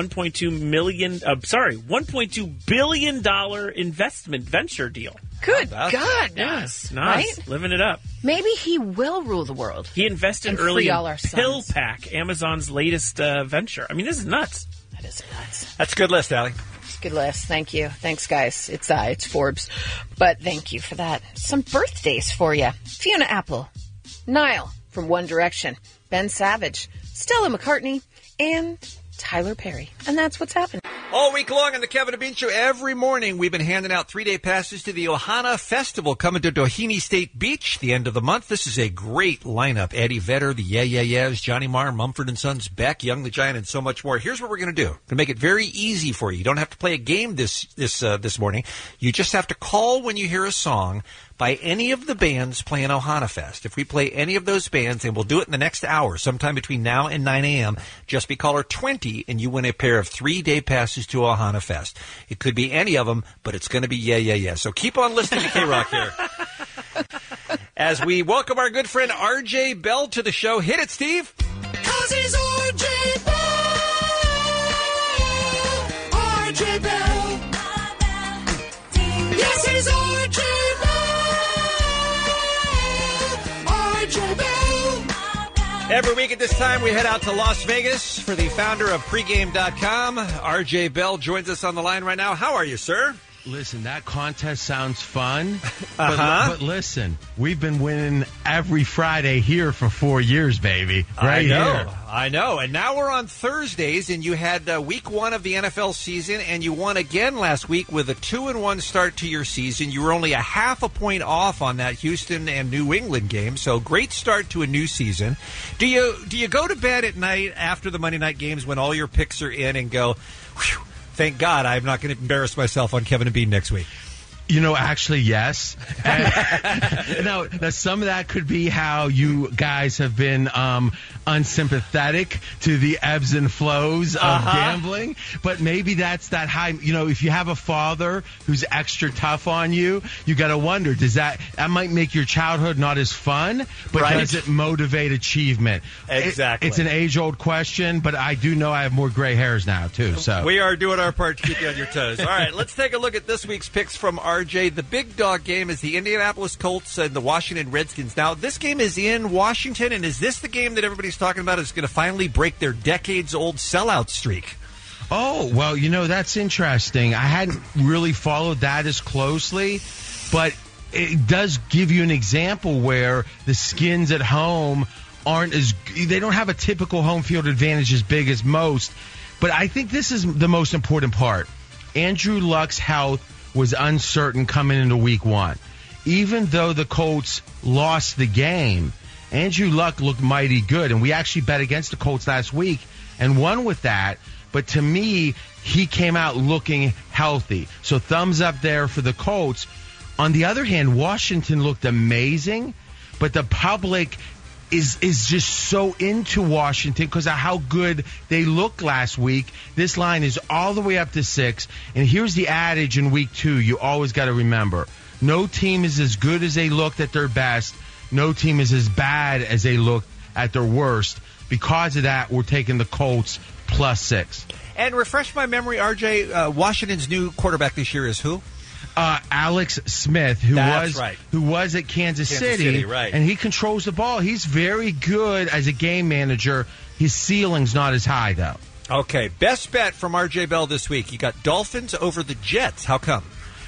$1.2 billion investment venture deal. Good God, Yes, Nas, right? living it up. Maybe he will rule the world. He invested And early free in all our sons. PillPack, Amazon's latest venture. I mean, this is nuts. That is nuts. That's a good list, Allie. Good list. Thank you. Thanks, guys. It's Forbes. But thank you for that. Some birthdays for you. Fiona Apple, Niall from One Direction, Ben Savage, Stella McCartney, and Tyler Perry. And that's what's happening. All week long on the Kevin and Bean Show, every morning we've been handing out 3-day passes to the Ohana Festival coming to Doheny State Beach the end of the month. This is a great lineup. Eddie Vedder, the Yeah Yeah Yeahs, Johnny Marr, Mumford & Sons, Beck, Young the Giant, and so much more. Here's what we're going to do. We're going to make it very easy for you. You don't have to play a game this morning. You just have to call when you hear a song by any of the bands playing Ohana Fest. If we play any of those bands, and we'll do it in the next hour, sometime between now and 9 a.m., just be caller 20, and you win a pair of 3-day passes to Ohana Fest. It could be any of them, but it's going to be Yeah Yeah Yeah. So keep on listening to K-Rock here. As we welcome our good friend R.J. Bell to the show. Hit it, Steve. 'Cause he's R.J. Bell. R.J. Bell. Yes, he's R.J. Every week at this time, we head out to Las Vegas for the founder of pregame.com. R.J. Bell joins us on the line right now. How are you, sir? Listen, that contest sounds fun, but listen, we've been winning every Friday here for 4 years, baby. Right here. I know. And now we're on Thursdays, and you had week 1 of the NFL season, and you won again last week with a 2-1 start to your season. You were only a half a point off on that Houston and New England game, so great start to a new season. Do you go to bed at night after the Monday night games when all your picks are in and go, whew, thank God I'm not going to embarrass myself on Kevin and Bean next week? You know, actually, yes. Now, some of that could be how you guys have been unsympathetic to the ebbs and flows of gambling. But maybe that's that high. You know, if you have a father who's extra tough on you, you got to wonder, does that might make your childhood not as fun, but does it motivate achievement? Exactly. It's an age-old question, but I do know I have more gray hairs now, too. So we are doing our part to keep you on your toes. All right, let's take a look at this week's picks from RJ. The big dog game is the Indianapolis Colts and the Washington Redskins. Now, this game is in Washington, and is this the game that everybody's talking about is going to finally break their decades-old sellout streak? Oh, well, you know, that's interesting. I hadn't really followed that as closely, but it does give you an example where the Skins at home they don't have a typical home field advantage as big as most, but I think this is the most important part. Andrew Luck's health was uncertain coming into week 1. Even though the Colts lost the game, Andrew Luck looked mighty good, and we actually bet against the Colts last week and won with that. But to me, he came out looking healthy. So thumbs up there for the Colts. On the other hand, Washington looked amazing, but the public is just so into Washington because of how good they looked last week. This line is all the way up to 6. And here's the adage in week 2 you always got to remember. No team is as good as they looked at their best. No team is as bad as they looked at their worst. Because of that, we're taking the Colts plus 6. And refresh my memory, RJ, Washington's new quarterback this year is who? Alex Smith, who was at Kansas City, right. And he controls the ball. He's very good as a game manager. His ceiling's not as high, though. Okay, best bet from RJ Bell this week. You got Dolphins over the Jets. How come?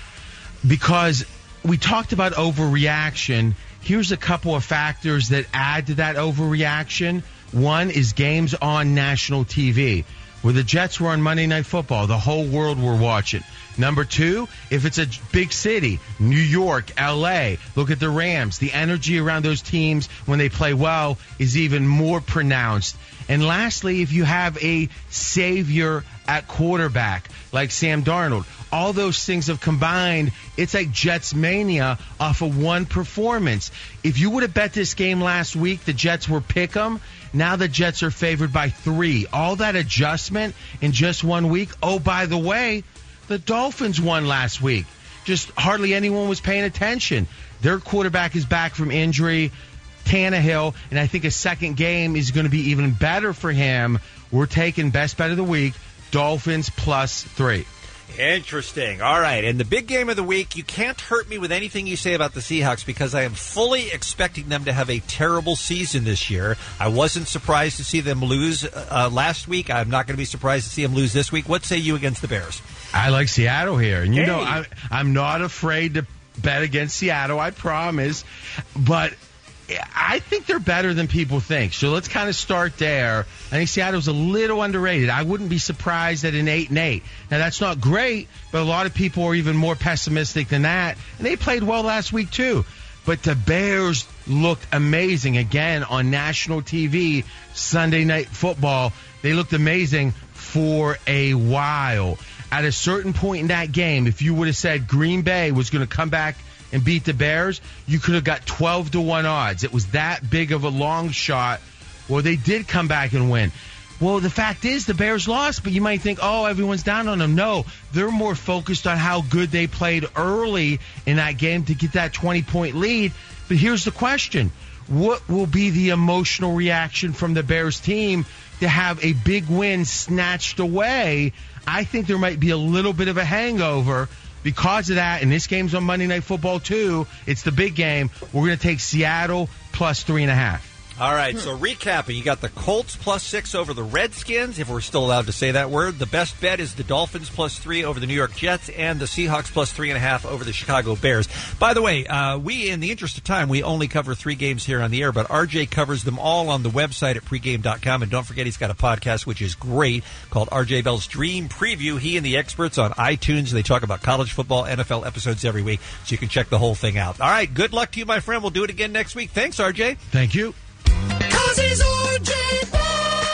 Because we talked about overreaction. Here's a couple of factors that add to that overreaction. One is games on national TV. Where the Jets were on Monday Night Football, the whole world were watching. Number 2, if it's a big city, New York, L.A., look at the Rams. The energy around those teams when they play well is even more pronounced. And lastly, if you have a savior at quarterback like Sam Darnold, all those things have combined. It's like Jets mania off of one performance. If you would have bet this game last week, the Jets were pick 'em. Now the Jets are favored by 3. All that adjustment in just 1 week. Oh, by the way, the Dolphins won last week. Just hardly anyone was paying attention. Their quarterback is back from injury, Tannehill, and I think a second game is going to be even better for him. We're taking best bet of the week, Dolphins plus 3. Interesting. All right. And the big game of the week, you can't hurt me with anything you say about the Seahawks because I am fully expecting them to have a terrible season this year. I wasn't surprised to see them lose last week. I'm not going to be surprised to see them lose this week. What say you against the Bears? I like Seattle here. And you know, I'm not afraid to bet against Seattle, I promise. But I think they're better than people think. So let's kind of start there. I think Seattle's a little underrated. I wouldn't be surprised at an 8-8. Now, that's not great, but a lot of people are even more pessimistic than that. And they played well last week, too. But the Bears looked amazing again on national TV, Sunday Night Football. They looked amazing for a while. At a certain point in that game, if you would have said Green Bay was going to come back and beat the Bears, you could have got 12-1 odds. It was that big of a long shot. Well, they did come back and win. Well, the fact is the Bears lost, but you might think, oh, everyone's down on them. No, they're more focused on how good they played early in that game to get that 20-point lead. But here's the question. What will be the emotional reaction from the Bears team to have a big win snatched away? I think there might be a little bit of a hangover. Because of that, and this game's on Monday Night Football, too, it's the big game. We're going to take Seattle plus 3.5. All right, so recapping, you got the Colts +6 over the Redskins, if we're still allowed to say that word. The best bet is the Dolphins +3 over the New York Jets, and the Seahawks +3.5 over the Chicago Bears. By the way, we, in the interest of time, we only cover 3 games here on the air, but RJ covers them all on the website at pregame.com. And don't forget, he's got a podcast, which is great, called RJ Bell's Dream Preview. He and the experts on iTunes, they talk about college football, NFL episodes every week, so you can check the whole thing out. All right, good luck to you, my friend. We'll do it again next week. Thanks, RJ. Thank you. 'Cause he's RJ Bell.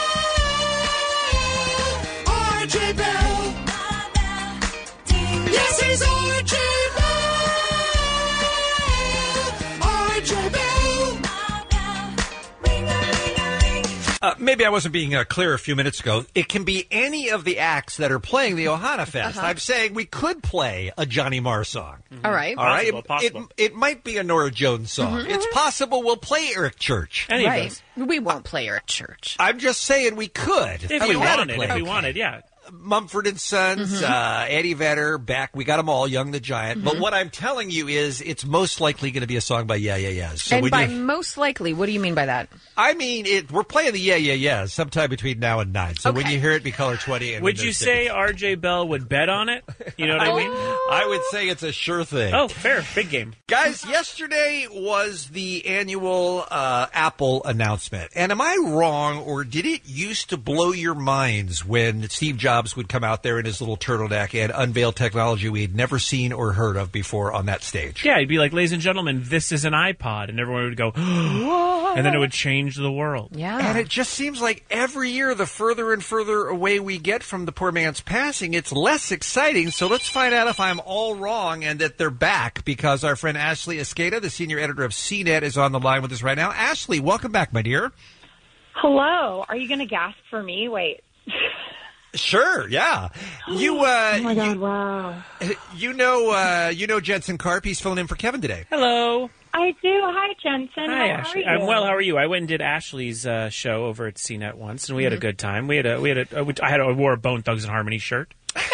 RJ Bell. Yes, he's RJ Bell. RJ Bell. Maybe I wasn't being clear a few minutes ago. It can be any of the acts that are playing the Ohana Fest. I'm saying we could play a Johnny Marr song. All right. All right. Possible. It might be a Norah Jones song. It's possible we'll play Eric Church. Right. We won't play Eric Church. I'm just saying we could. If we wanted, yeah. Mumford and Sons, Eddie Vedder, Beck, we got them all, Young the Giant. But what I'm telling you is it's most likely going to be a song by Yeah Yeah Yeahs. So and by most likely, what do you mean by that? I mean, we're playing the Yeah Yeah Yeahs sometime between now and 9. So when you hear it, be caller 20. And would you say RJ Bell would bet on it? You know what I mean? I would say it's a sure thing. Oh, fair. Big game. Guys, yesterday was the annual Apple announcement. And am I wrong, or did it used to blow your minds when Steve Jobs would come out there in his little turtleneck and unveil technology we had never seen or heard of before on that stage? Yeah, he'd be like, ladies and gentlemen, this is an iPod. And everyone would go, and then it would change the world. Yeah. And it just seems like every year, the further and further away we get from the poor man's passing, it's less exciting. So let's find out if I'm all wrong and that they're back, because our friend Ashley Escada, the senior editor of CNET, is on the line with us right now. Ashley, welcome back, my dear. Hello. Are you going to gasp for me? Wait. Sure, yeah. You, oh my God! Wow. You know Jensen Karp. He's filling in for Kevin today. Hello. I do. Hi, Jensen. Hi, How Ashley. are you? I'm well. How are you? I went and did Ashley's show over at CNET once, and we had a good time. I wore a Bone Thugs and Harmony shirt.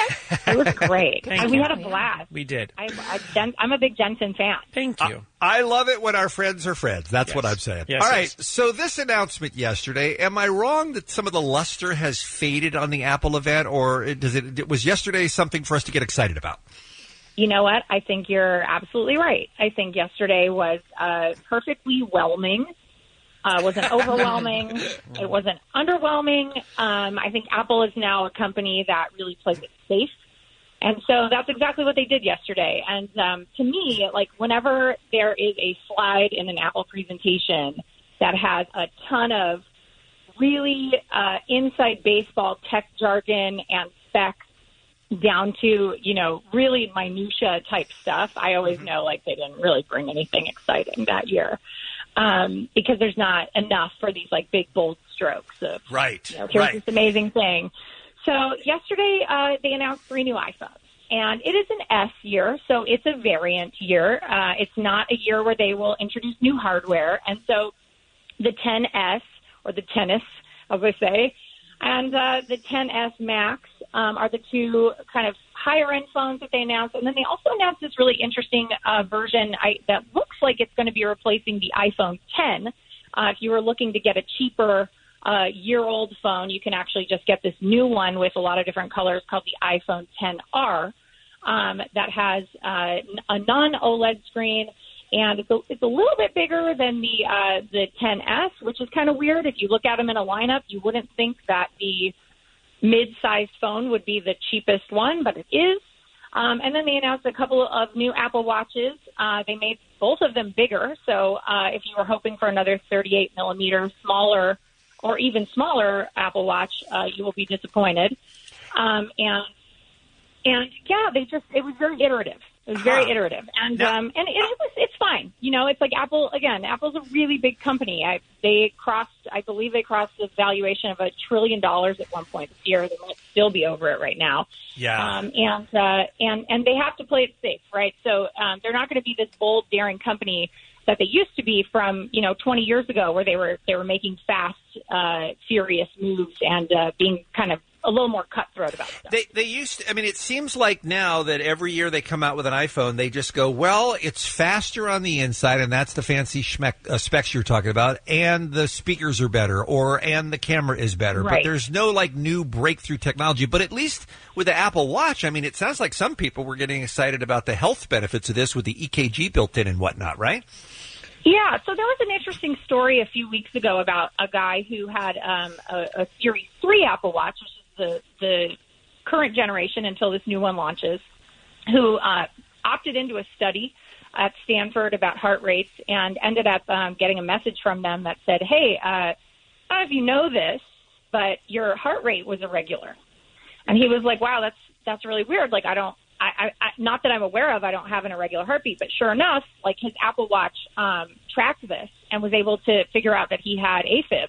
It was great. Thank We you. had a blast. We did. I'm a big Jensen fan. Thank you. I love it when our friends are friends. That's what I'm saying. Yes, All right, so this announcement yesterday, am I wrong that some of the luster has faded on the Apple event, or was yesterday something for us to get excited about? You know what? I think you're absolutely right. I think yesterday was perfectly whelming. It wasn't overwhelming. It wasn't underwhelming. I think Apple is now a company that really plays it safe. And so that's exactly what they did yesterday. And to me, like, whenever there is a slide in an Apple presentation that has a ton of really inside baseball tech jargon and specs down to, really minutia type stuff, I always know, like, they didn't really bring anything exciting that year. Because there's not enough for these, like, big, bold strokes of, here's this amazing thing. So yesterday, they announced 3 new iPhones, and it is an S year, so it's a variant year. It's not a year where they will introduce new hardware. And so the XS, or the XS, as I say, and the XS Max are the 2 kind of higher-end phones that they announced. And then they also announced this really interesting version that looks like it's going to be replacing the iPhone 10. If you were looking to get a cheaper year-old phone, you can actually just get this new one with a lot of different colors called the iPhone 10R that has a non-OLED screen, and it's a little bit bigger than the XS, which is kind of weird. If you look at them in a lineup, you wouldn't think that the mid-sized phone would be the cheapest one, but it is. And then they announced a couple of new Apple Watches. They made both of them bigger, so if you were hoping for another 38 millimeter smaller or even smaller Apple Watch, you will be disappointed. And yeah, it was very iterative. It was very iterative, and it's fine. It's like Apple again. Apple's a really big company. I believe they crossed the valuation of $1 trillion at one point this year. They might still be over it right now. Yeah. And they have to play it safe, right? So they're not going to be this bold, daring company that they used to be from 20 years ago, where they were making fast, furious moves and being kind of a little more cutthroat about stuff. They used to, I mean, it seems like now that every year they come out with an iPhone, they just go, well, it's faster on the inside, and that's the fancy specs you're talking about, and the speakers are better, and the camera is better. Right. But there's no, like, new breakthrough technology. But at least with the Apple Watch, I mean, it sounds like some people were getting excited about the health benefits of this with the EKG built in and whatnot, right? Yeah, so there was an interesting story a few weeks ago about a guy who had a Series 3 Apple Watch, which is the current generation until this new one launches, who opted into a study at Stanford about heart rates and ended up getting a message from them that said, hey, I don't know if you know this, but your heart rate was irregular. And he was like, wow, that's really weird. Like, I not that I'm aware of, I don't have an irregular heartbeat, but sure enough, like his Apple Watch tracked this and was able to figure out that he had AFib.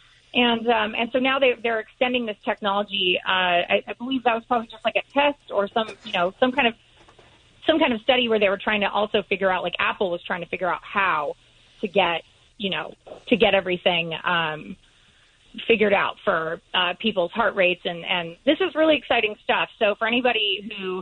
And so now they're extending this technology. I believe that was probably just like a test or some kind of study where they were trying to also figure out, like Apple was trying to figure out how to get everything figured out for people's heart rates. And this is really exciting stuff. So for anybody who,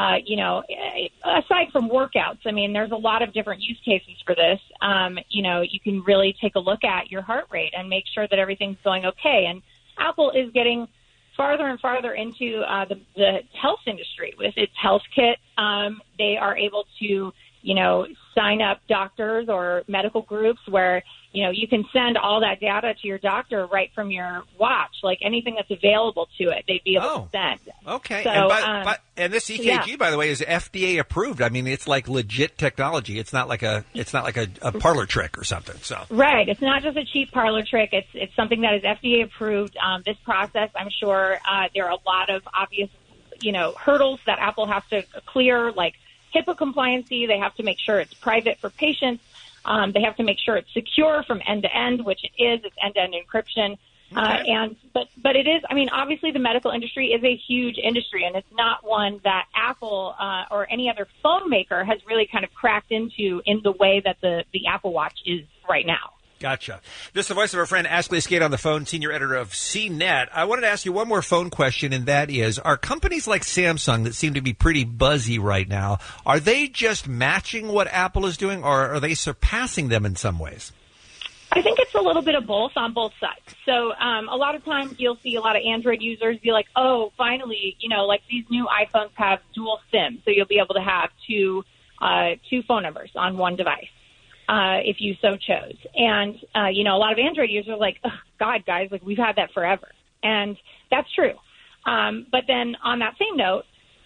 aside from workouts, I mean, there's a lot of different use cases for this. You can really take a look at your heart rate and make sure that everything's going okay. And Apple is getting farther and farther into the health industry with its health kit. They are able to, sign up doctors or medical groups where, you can send all that data to your doctor right from your watch, like anything that's available to it, they'd be able to send. Okay. So, and this EKG, by the way, is FDA approved. I mean, it's like legit technology. It's not like a parlor trick or something. So right. It's not just a cheap parlor trick. It's something that is FDA approved. This process, I'm sure there are a lot of obvious, hurdles that Apple has to clear, like HIPAA compliancy. They have to make sure it's private for patients. They have to make sure it's secure from end to end, which it is. It's end-to-end encryption. Okay. But it is, I mean, obviously the medical industry is a huge industry, and it's not one that Apple or any other phone maker has really kind of cracked into in the way that the Apple Watch is right now. Gotcha. This is the voice of our friend Ashley Skate on the phone, senior editor of CNET. I wanted to ask you one more phone question, and that is, are companies like Samsung that seem to be pretty buzzy right now, are they just matching what Apple is doing, or are they surpassing them in some ways? I think it's a little bit of both on both sides. So a lot of times you'll see a lot of Android users be like, oh, finally, like these new iPhones have dual SIM, so you'll be able to have two phone numbers on one device. If you so chose. And, a lot of Android users are like, oh, God, guys, like we've had that forever. And that's true. But then on that same note,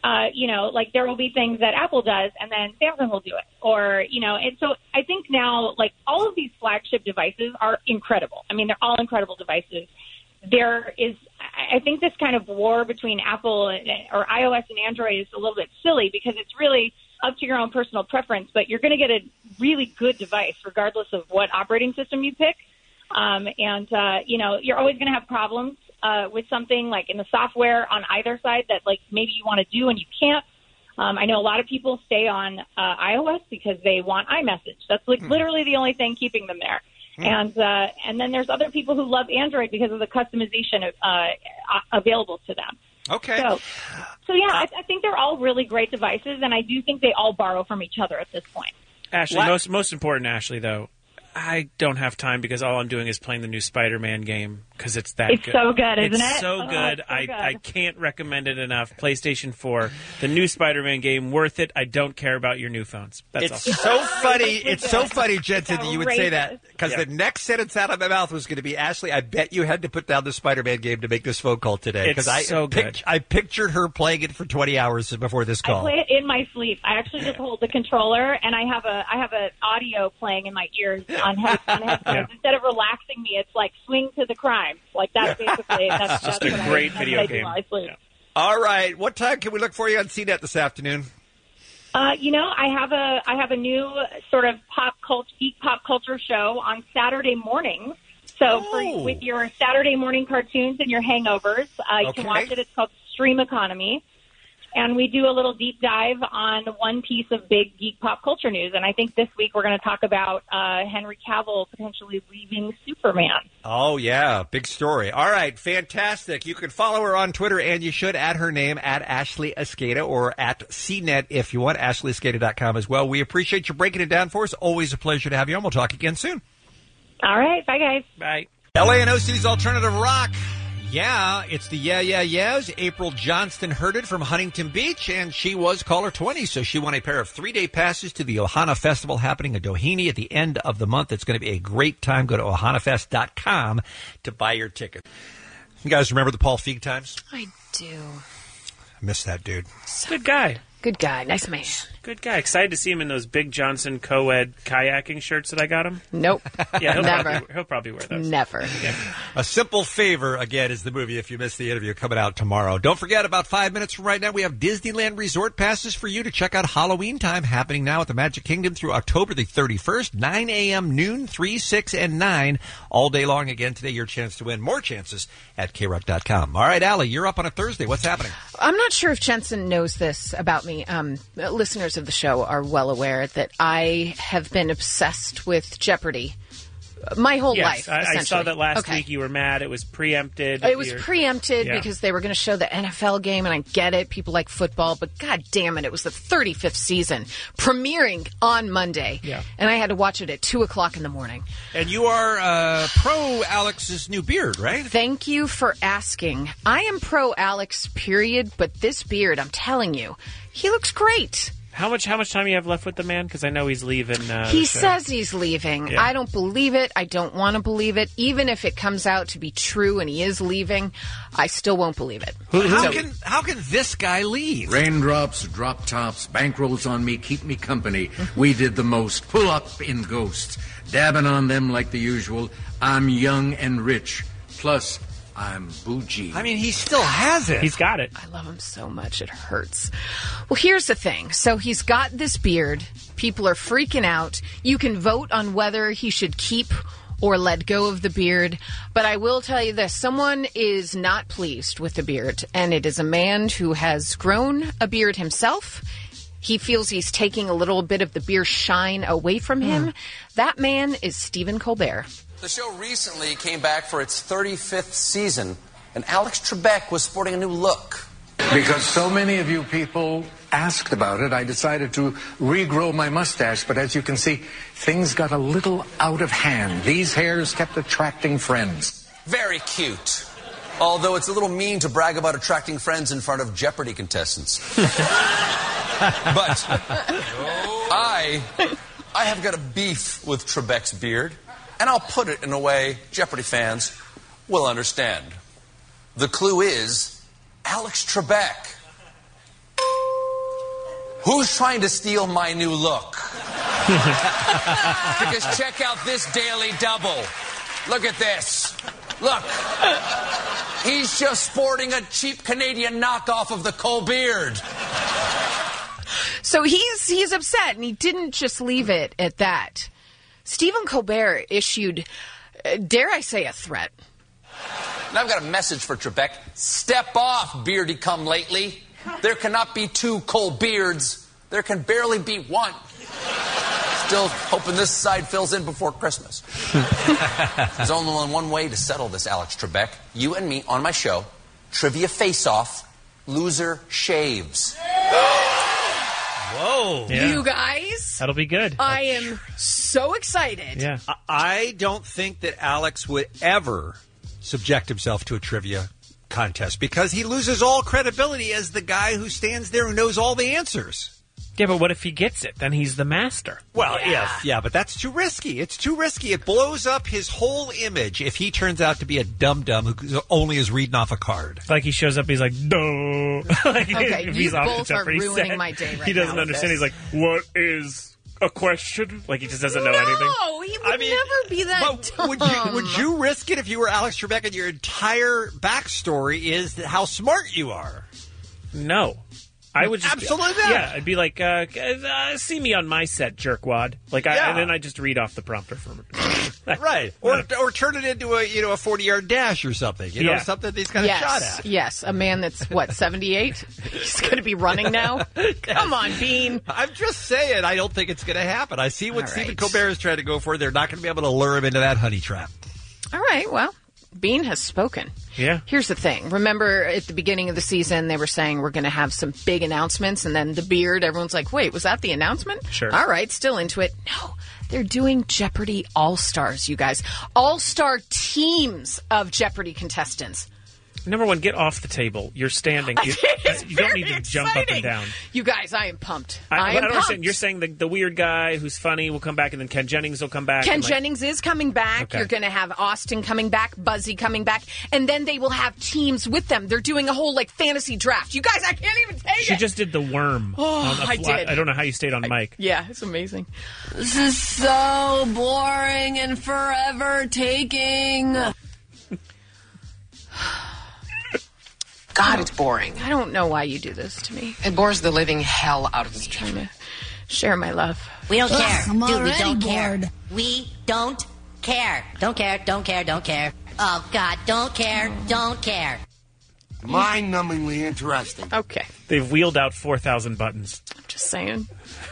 like there will be things that Apple does and then Samsung will do it. Or, and so I think now, like all of these flagship devices are incredible. I mean, they're all incredible devices. There is, I think this kind of war between Apple or iOS and Android is a little bit silly because it's really up to your own personal preference, but you're going to get a really good device regardless of what operating system you pick. You're always going to have problems with something like in the software on either side that like maybe you want to do and you can't. I know a lot of people stay on iOS because they want iMessage. That's like literally the only thing keeping them there. And then there's other people who love Android because of the customization available to them. Okay. So yeah, I think they're all really great devices, and I do think they all borrow from each other at this point. Ashley, most important, Ashley, though, I don't have time because all I'm doing is playing the new Spider-Man game because it's that good. It's so good, isn't it? It's so good. It's so good. I can't recommend it enough. PlayStation 4, the new Spider-Man game, worth it. I don't care about your new phones. That's all. So funny. It's so funny, Jensen, that you would say that because the next sentence out of my mouth was going to be, Ashley, I bet you had to put down the Spider-Man game to make this phone call today because I pipictured her playing it for 20 hours before this call. I play it in my sleep. I actually just hold the controller and I have an audio playing in my ears on headphones. Yeah. Instead of relaxing me, it's like swing to the crime. Like that's basically that's just a great video game. Yeah. All right, what time can we look for you on CNET this afternoon? I have a new sort of geek pop culture show on Saturday mornings. So with your Saturday morning cartoons and your hangovers, you can watch it. It's called Stream Economy. and we do a little deep dive on one piece of big geek pop culture news. And I think this week we're going to talk about Henry Cavill potentially leaving Superman. Oh, yeah. Big story. All right. Fantastic. You can follow her on Twitter, and you should at her name, at Ashley Escada, or at CNET if you want, AshleyEscada.com as well. We appreciate you breaking it down for us. Always a pleasure to have you on. We'll talk again soon. All right. Bye, guys. Bye. LANOC's Alternative Rock. Yeah, it's the Yeah, Yeah, Yeahs. April Johnston heard it from Huntington Beach, and she was caller 20, so she won a pair of 3-day passes to the Ohana Festival happening in Doheny at the end of the month. It's going to be a great time. Go to ohanafest.com to buy your ticket. You guys remember the Paul Feig times? I do. I miss that dude. Good guy. Good guy. Nice man. Good guy. Excited to see him in those Big Johnson co-ed kayaking shirts that I got him. Nope. Yeah, Never. He'll probably wear those. Never. Yeah. A Simple Favor, again, is the movie if you missed the interview, coming out tomorrow. Don't forget, about 5 minutes from right now, we have Disneyland Resort passes for you to check out Halloween time, happening now at the Magic Kingdom through October the 31st, 9 a.m., noon, 3, 6, and 9, all day long. Again, today, your chance to win. More chances at KROC.com. All right, Allie, you're up on a Thursday. What's happening? I'm not sure if Jensen knows this about me. Listeners of the show are well aware that I have been obsessed with Jeopardy my whole life. I saw that last week. You were mad. It was preempted. It was preempted because they were going to show the NFL game, and I get it. People like football, but God damn it, it was the 35th season premiering on Monday, and I had to watch it at 2 o'clock in the morning. And you are pro Alex's new beard, right? Thank you for asking. I am pro Alex, period, but this beard, I'm telling you, he looks great. How much time you have left with the man? Because I know he's leaving. He says he's leaving. Yeah. I don't believe it. I don't want to believe it. Even if it comes out to be true and he is leaving, I still won't believe it. How can this guy leave? Raindrops, drop tops, bankrolls on me, keep me company. We did the most. Pull up in ghosts. Dabbing on them like the usual. I'm young and rich. Plus, I'm bougie. I mean, he still has it. He's got it. I love him so much. It hurts. Well, here's the thing. So he's got this beard. People are freaking out. You can vote on whether he should keep or let go of the beard. But I will tell you this. Someone is not pleased with the beard, and it is a man who has grown a beard himself. He feels he's taking a little bit of the beer shine away from him. That man is Stephen Colbert. The show recently came back for its 35th season, and Alex Trebek was sporting a new look. Because so many of you people asked about it, I decided to regrow my mustache. But as you can see, things got a little out of hand. These hairs kept attracting friends. Very cute. Although it's a little mean to brag about attracting friends in front of Jeopardy contestants. But I have got a beef with Trebek's beard. And I'll put it in a way Jeopardy fans will understand. The clue is Alex Trebek. Who's trying to steal my new look? Because check out this Daily Double. Look at this. Look. He's just sporting a cheap Canadian knockoff of the Colbeard. So he's upset, and he didn't just leave it at that. Stephen Colbert issued, dare I say, a threat. And I've got a message for Trebek. Step off, beardy come lately. There cannot be two Colbeards. There can barely be one. Still hoping this side fills in before Christmas. There's only one way to settle this, Alex Trebek. You and me on my show, Trivia Face-Off, loser shaves. Whoa. Yeah. You guys. That'll be good. I am so excited. Yeah. I don't think that Alex would ever subject himself to a trivia contest because he loses all credibility as the guy who stands there and knows all the answers. Yeah, but what if he gets it? Then he's the master. Well, yeah, but that's too risky. It's too risky. It blows up his whole image if he turns out to be a dum-dum who only is reading off a card. Like he shows up, he's like, duh. Like, okay, if you he's off both the are Jeopardy ruining set, my day right he doesn't now understand. with He's like, what is a question? Like he just doesn't know anything. No, he would never be that dumb. Would you risk it if you were Alex Trebek and your entire backstory is how smart you are? No. I would just absolutely not. Yeah, I'd be like, see me on my set, jerkwad. And then I just read off the prompter for right, or turn it into a 40-yard dash or something. Something that he's kind of shot at. Yes, a man that's 78. He's going to be running now. Come on, Bean. I'm just saying, I don't think it's going to happen. I see what Stephen Colbert is trying to go for. They're not going to be able to lure him into that honey trap. All right, well. Bean has spoken. Yeah. Here's the thing. Remember at the beginning of the season, they were saying we're going to have some big announcements, and then the beard, everyone's like, wait, was that the announcement? Sure. All right, still into it. No, they're doing Jeopardy All-Stars, you guys. All-Star teams of Jeopardy contestants. Number one, get off the table. You're standing. You don't need to jump up and down. You guys, I am pumped. I don't understand. You're saying the weird guy who's funny will come back, and then Ken Jennings will come back. Ken Jennings is coming back. Okay. You're going to have Austin coming back, Buzzy coming back, and then they will have teams with them. They're doing a whole fantasy draft. You guys, I can't even take it. She just did the worm. Oh, I did. I don't know how you stayed on mic. Yeah, it's amazing. This is so boring and forever taking. God, it's boring. I don't know why you do this to me. It bores the living hell out of me. Just trying to share my love. We don't care. I'm Dude, we already don't bored. care. We don't care. Don't care, don't care, don't care. Oh, God, don't care, don't care. Mind-numbingly interesting. Okay. They've wheeled out 4,000 buttons. I'm just saying.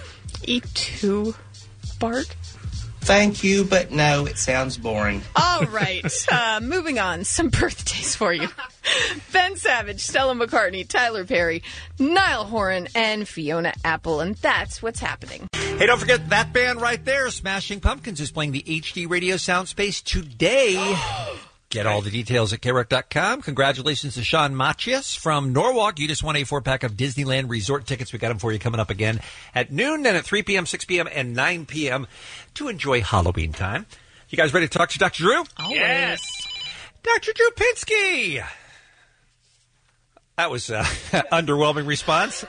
E2, Bart. Thank you, but no, it sounds boring. All right. Moving on. Some birthdays for you. Ben Savage, Stella McCartney, Tyler Perry, Niall Horan, and Fiona Apple. And that's what's happening. Hey, don't forget that band right there, Smashing Pumpkins, is playing the HD Radio Soundspace today. Get all the details at KROC.com. Congratulations to Sean Machias from Norwalk. You just won a 4-pack of Disneyland Resort tickets. We got them for you coming up again at noon, then at 3 p.m., 6 p.m., and 9 p.m. to enjoy Halloween time. You guys ready to talk to Dr. Drew? Yes. Dr. Drew Pinsky. That was underwhelming response.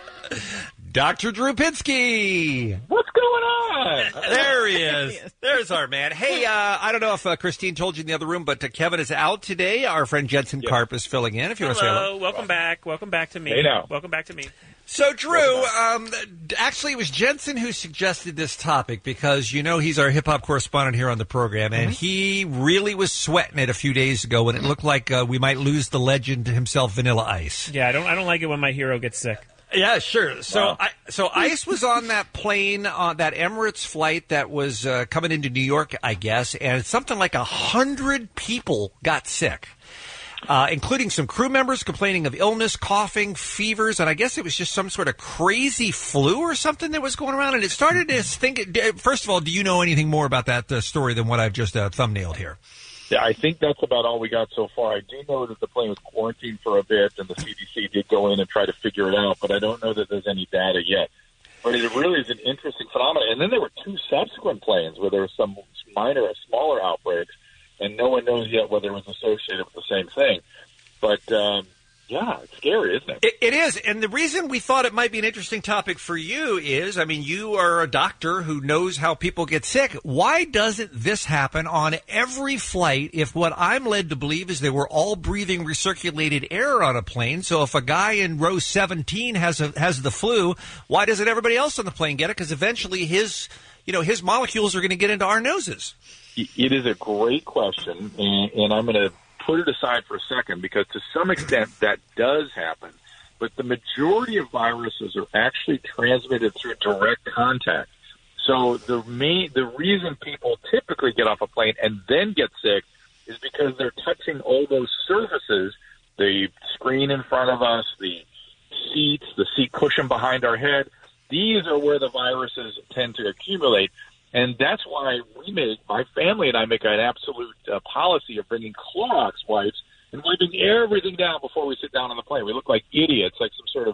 Dr. Drew Pinsky. What's going on? There he is. There's our man. Hey, I don't know if Christine told you in the other room, but Kevin is out today. Our friend Jensen Karp is filling in. If you want to say hello. Welcome back. Welcome back to me. Hey, now. Welcome back to me. So, Drew, actually, it was Jensen who suggested this topic because, he's our hip-hop correspondent here on the program, and he really was sweating it a few days ago when it looked like we might lose the legend himself, Vanilla Ice. Yeah, I don't like it when my hero gets sick. Yeah, sure. So, Ice was on that plane, on that Emirates flight that was coming into New York, I guess, and something like 100 people got sick. Including some crew members complaining of illness, coughing, fevers, and I guess it was just some sort of crazy flu or something that was going around. And it started to think, first of all, do you know anything more about that story than what I've just thumbnailed here? Yeah, I think that's about all we got so far. I do know that the plane was quarantined for a bit, and the CDC did go in and try to figure it out, but I don't know that there's any data yet. But it really is an interesting phenomenon. And then there were 2 subsequent planes where there was some smaller outbreaks, and no one knows yet whether it was associated with the same thing. But, yeah, it's scary, isn't it? It is. And the reason we thought it might be an interesting topic for you is, you are a doctor who knows how people get sick. Why doesn't this happen on every flight if what I'm led to believe is that we're all breathing recirculated air on a plane? So if a guy in row 17 has the flu, why doesn't everybody else on the plane get it? Because eventually his molecules are going to get into our noses. It is a great question, and I'm going to put it aside for a second because to some extent that does happen, but the majority of viruses are actually transmitted through direct contact. So the reason people typically get off a plane and then get sick is because they're touching all those surfaces, the screen in front of us, the seats, the seat cushion behind our head. These are where the viruses tend to accumulate. And that's why my family and I make an absolute policy of bringing Clorox wipes and wiping everything down before we sit down on the plane. We look like idiots, like some sort of,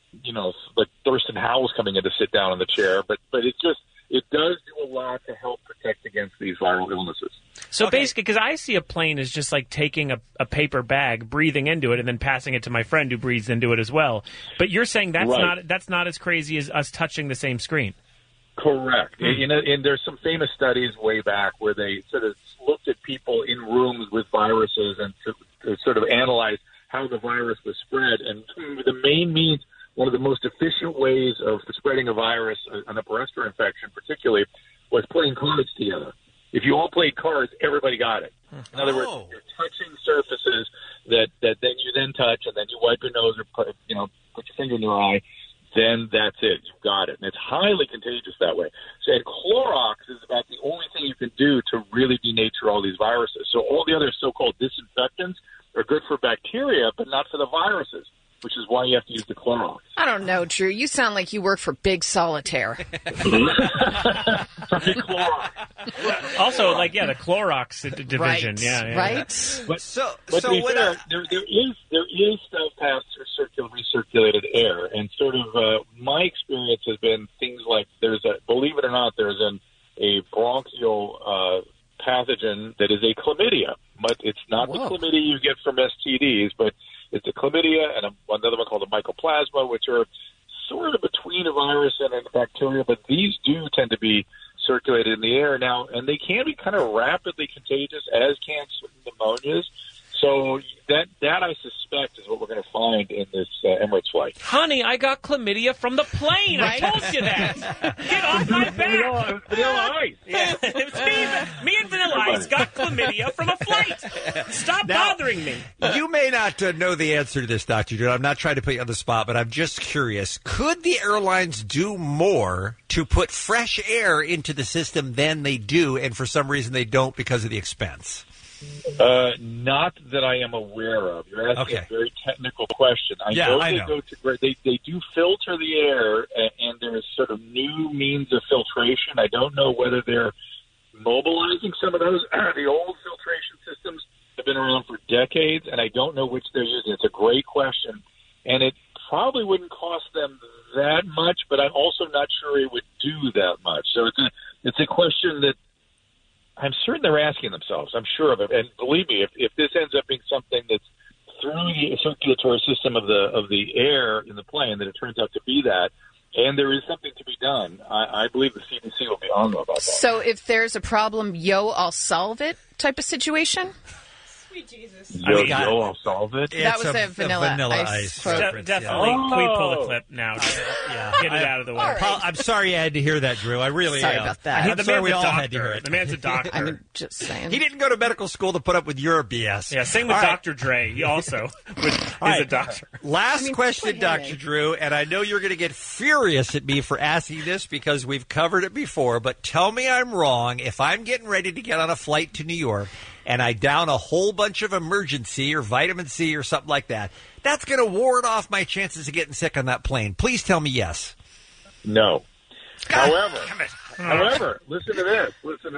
like Thurston Howell's coming in to sit down in the chair. But it does do a lot to help protect against these viral illnesses. So basically, because I see a plane as just like taking a paper bag, breathing into it, and then passing it to my friend who breathes into it as well. But you're saying that's not as crazy as us touching the same screen. Correct. And there's some famous studies way back where they sort of looked at people in rooms with viruses and to sort of analyze how the virus was spread. And the main means one of the most efficient ways of spreading a virus, an upper respiratory infection particularly, was putting cards together. If you all played cards, everybody got it. In other words, you're touching surfaces that then you then touch, and then you wipe your nose or put your finger in your eye, then that's it. You've got it. And it's highly contagious that way. So, and Clorox is about the only thing you can do to really denature all these viruses. So all the other so-called disinfectants are good for bacteria, but not for the viruses, which is why you have to use the Clorox. I don't know, Drew. You sound like you work for Big Solitaire. Also, the Clorox division. Right. Yeah. Right? But to be fair, there is stuff passed through recirculated air, and sort of my experience has been things like believe it or not, there's a bronchial pathogen that is a chlamydia, but it's not the chlamydia you get from STDs, but it's a chlamydia and another one called a mycoplasma, which are sort of between a virus and a bacteria, but these do tend to be circulated in the air now, and they can be kind of rapidly contagious, as can certain pneumonias. So that I suspect is what we're going to find in this Emirates flight. Honey, I got chlamydia from the plane. Right? I told you that. Get off my back. Vanilla Ice. Yeah. Me and Vanilla Ice got chlamydia from a flight. Stop bothering me. You may not know the answer to this, Dr. Drew. I'm not trying to put you on the spot, but I'm just curious. Could the airlines do more to put fresh air into the system than they do, and for some reason they don't because of the expense? Not that I am aware of. You're asking a very technical question. I know they do filter the air, and there is sort of new means of filtration. I don't know whether they're mobilizing some of those. The old filtration systems have been around for decades, and I don't know which they're using. It's a great question, and it probably wouldn't cost them that much, but I'm also not sure it would do that much. So it's a question that I'm certain they're asking themselves. I'm sure of it. And believe me, if this ends up being something that's through the circulatory system of the air in the plane, that it turns out to be that, and there is something to be done, I believe the CDC will be on about that. So if there's a problem, I'll solve it type of situation? Sweet Jesus. I'll solve it. That was a vanilla ice quote. Definitely. Can we pull the clip now? Get it out of the way. Right. I'm sorry you had to hear that, Drew. I really sorry about that. I'm sorry we all had to hear it. The man's a doctor. I'm just saying. He didn't go to medical school to put up with your BS. Yeah, same with Dr. Dre. He also is a doctor. Last question, Dr. Drew, and I know you're going to get furious at me for asking this because we've covered it before, but tell me I'm wrong. If I'm getting ready to get on a flight to New York and I down a whole bunch of Emergency or vitamin C or something like that, that's going to ward off my chances of getting sick on that plane. Please tell me yes. No. However, listen to this.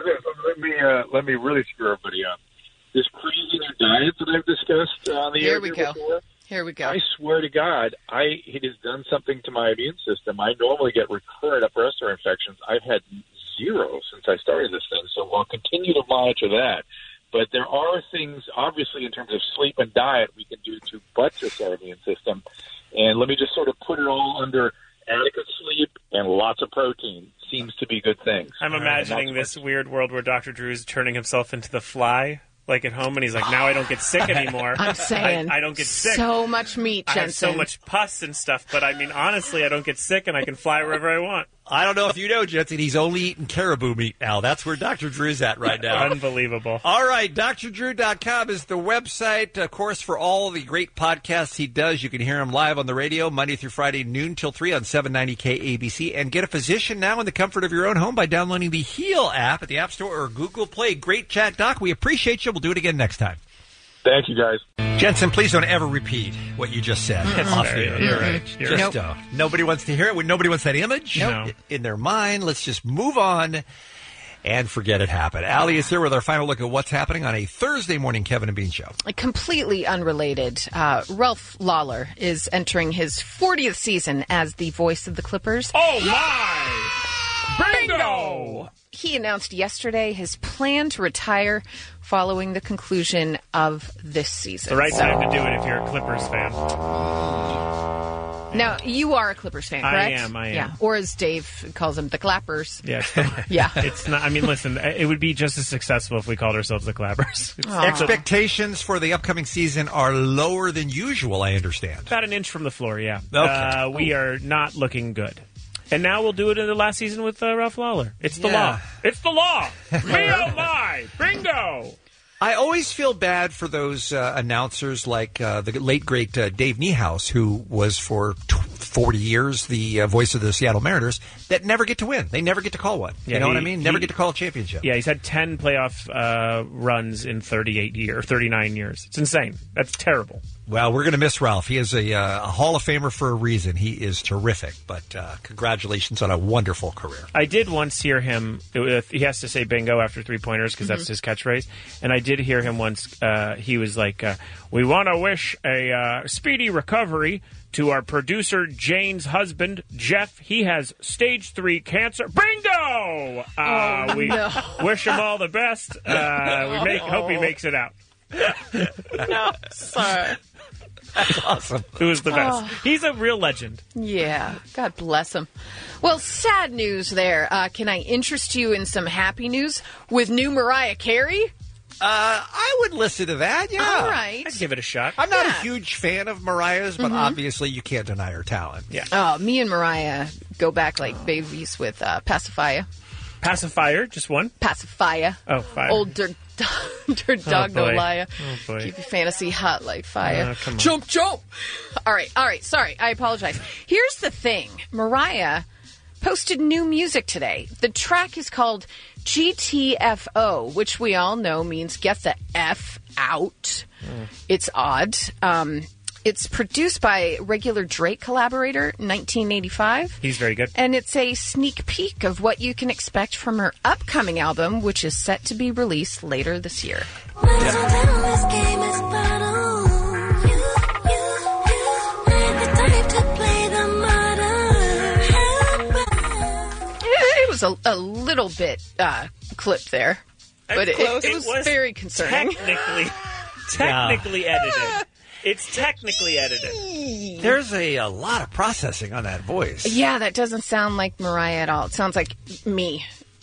Let me really screw everybody up. This crazy new diet that I've discussed on the air before. Here we go. I swear to God, it has done something to my immune system. I normally get recurrent upper respiratory infections. I've had zero since I started this thing, so we'll continue to monitor that. But there are things, obviously, in terms of sleep and diet we can do to buttress our immune system. And let me just sort of put it all under adequate sleep and lots of protein. Seems to be good things. I'm imagining this weird world where Dr. Drew's turning himself into the Fly, like at home, and he's like, now I don't get sick anymore. I'm saying. I don't get sick. So much meat, Jensen. I have so much pus and stuff, but I mean, honestly, I don't get sick, and I can fly wherever I want. I don't know if you know, Jensen, he's only eating caribou meat now. That's where Dr. Drew's at right now. Unbelievable. All right, drdrew.com is the website, of course, for all the great podcasts he does. You can hear him live on the radio Monday through Friday, noon till 3 on 790 KABC. And get a physician now in the comfort of your own home by downloading the Heal app at the App Store or Google Play. Great chat, Doc. We appreciate you. We'll do it again next time. Thank you, guys. Jensen, please don't ever repeat what you just said. You're right. Just don't. Nobody wants to hear it. Nobody wants that image in their mind. Let's just move on and forget it happened. Allie is here with our final look at what's happening on a Thursday morning Kevin and Bean show. Completely unrelated. Ralph Lawler is entering his 40th season as the voice of the Clippers. Oh, my! Bingo! He announced yesterday his plan to retire following the conclusion of this season. The right time to do it if you're a Clippers fan. Now, you are a Clippers fan, correct? I am. Yeah. Or as Dave calls them, the Clappers. Yeah. Yeah. It's not. I mean, listen. It would be just as successful if we called ourselves the Clappers. Expectations for the upcoming season are lower than usual, I understand. About an inch from the floor, yeah. Okay. We are not looking good. And now we'll do it in the last season with Ralph Lawler. It's the law. It's the law. Me oh my. Bingo. I always feel bad for those announcers like the late, great Dave Niehaus, who was for 40 years the voice of the Seattle Mariners, that never get to win. They never get to call one. Yeah, you know what I mean? Never get to call a championship. Yeah, he's had 10 playoff runs in 39 years. It's insane. That's terrible. Well, we're going to miss Ralph. He is a Hall of Famer for a reason. He is terrific, but congratulations on a wonderful career. I did once hear him, he has to say bingo after three-pointers because that's his catchphrase, and I did hear him once, he was like, we want to wish a speedy recovery to our producer Jane's husband, Jeff. He has stage 3 cancer. Bingo! We wish him all the best. Hope he makes it out. No, sorry. That's awesome. It was the best. Oh. He's a real legend. Yeah, God bless him. Well, sad news there. Can I interest you in some happy news with new Mariah Carey? I would listen to that, yeah. All right. I'd give it a shot. I'm not a huge fan of Mariah's, but obviously you can't deny her talent. Yeah. Oh, me and Mariah go back like babies with Pacifier. Pacifier, just one? Pacifier. Oh, fire. Old dirt dog, no liar. Oh, boy. Keep your fantasy hot like fire. Come on. Jump, jump. All right. Sorry, I apologize. Here's the thing. Mariah posted new music today. The track is called GTFO, which we all know means get the F out. It's odd. It's produced by regular Drake collaborator, 1985. He's very good. And it's a sneak peek of what you can expect from her upcoming album, which is set to be released later this year. It was a little bit clipped there, but it was very concerning. Technically edited. It's technically edited. There's a lot of processing on that voice. Yeah, that doesn't sound like Mariah at all. It sounds like me.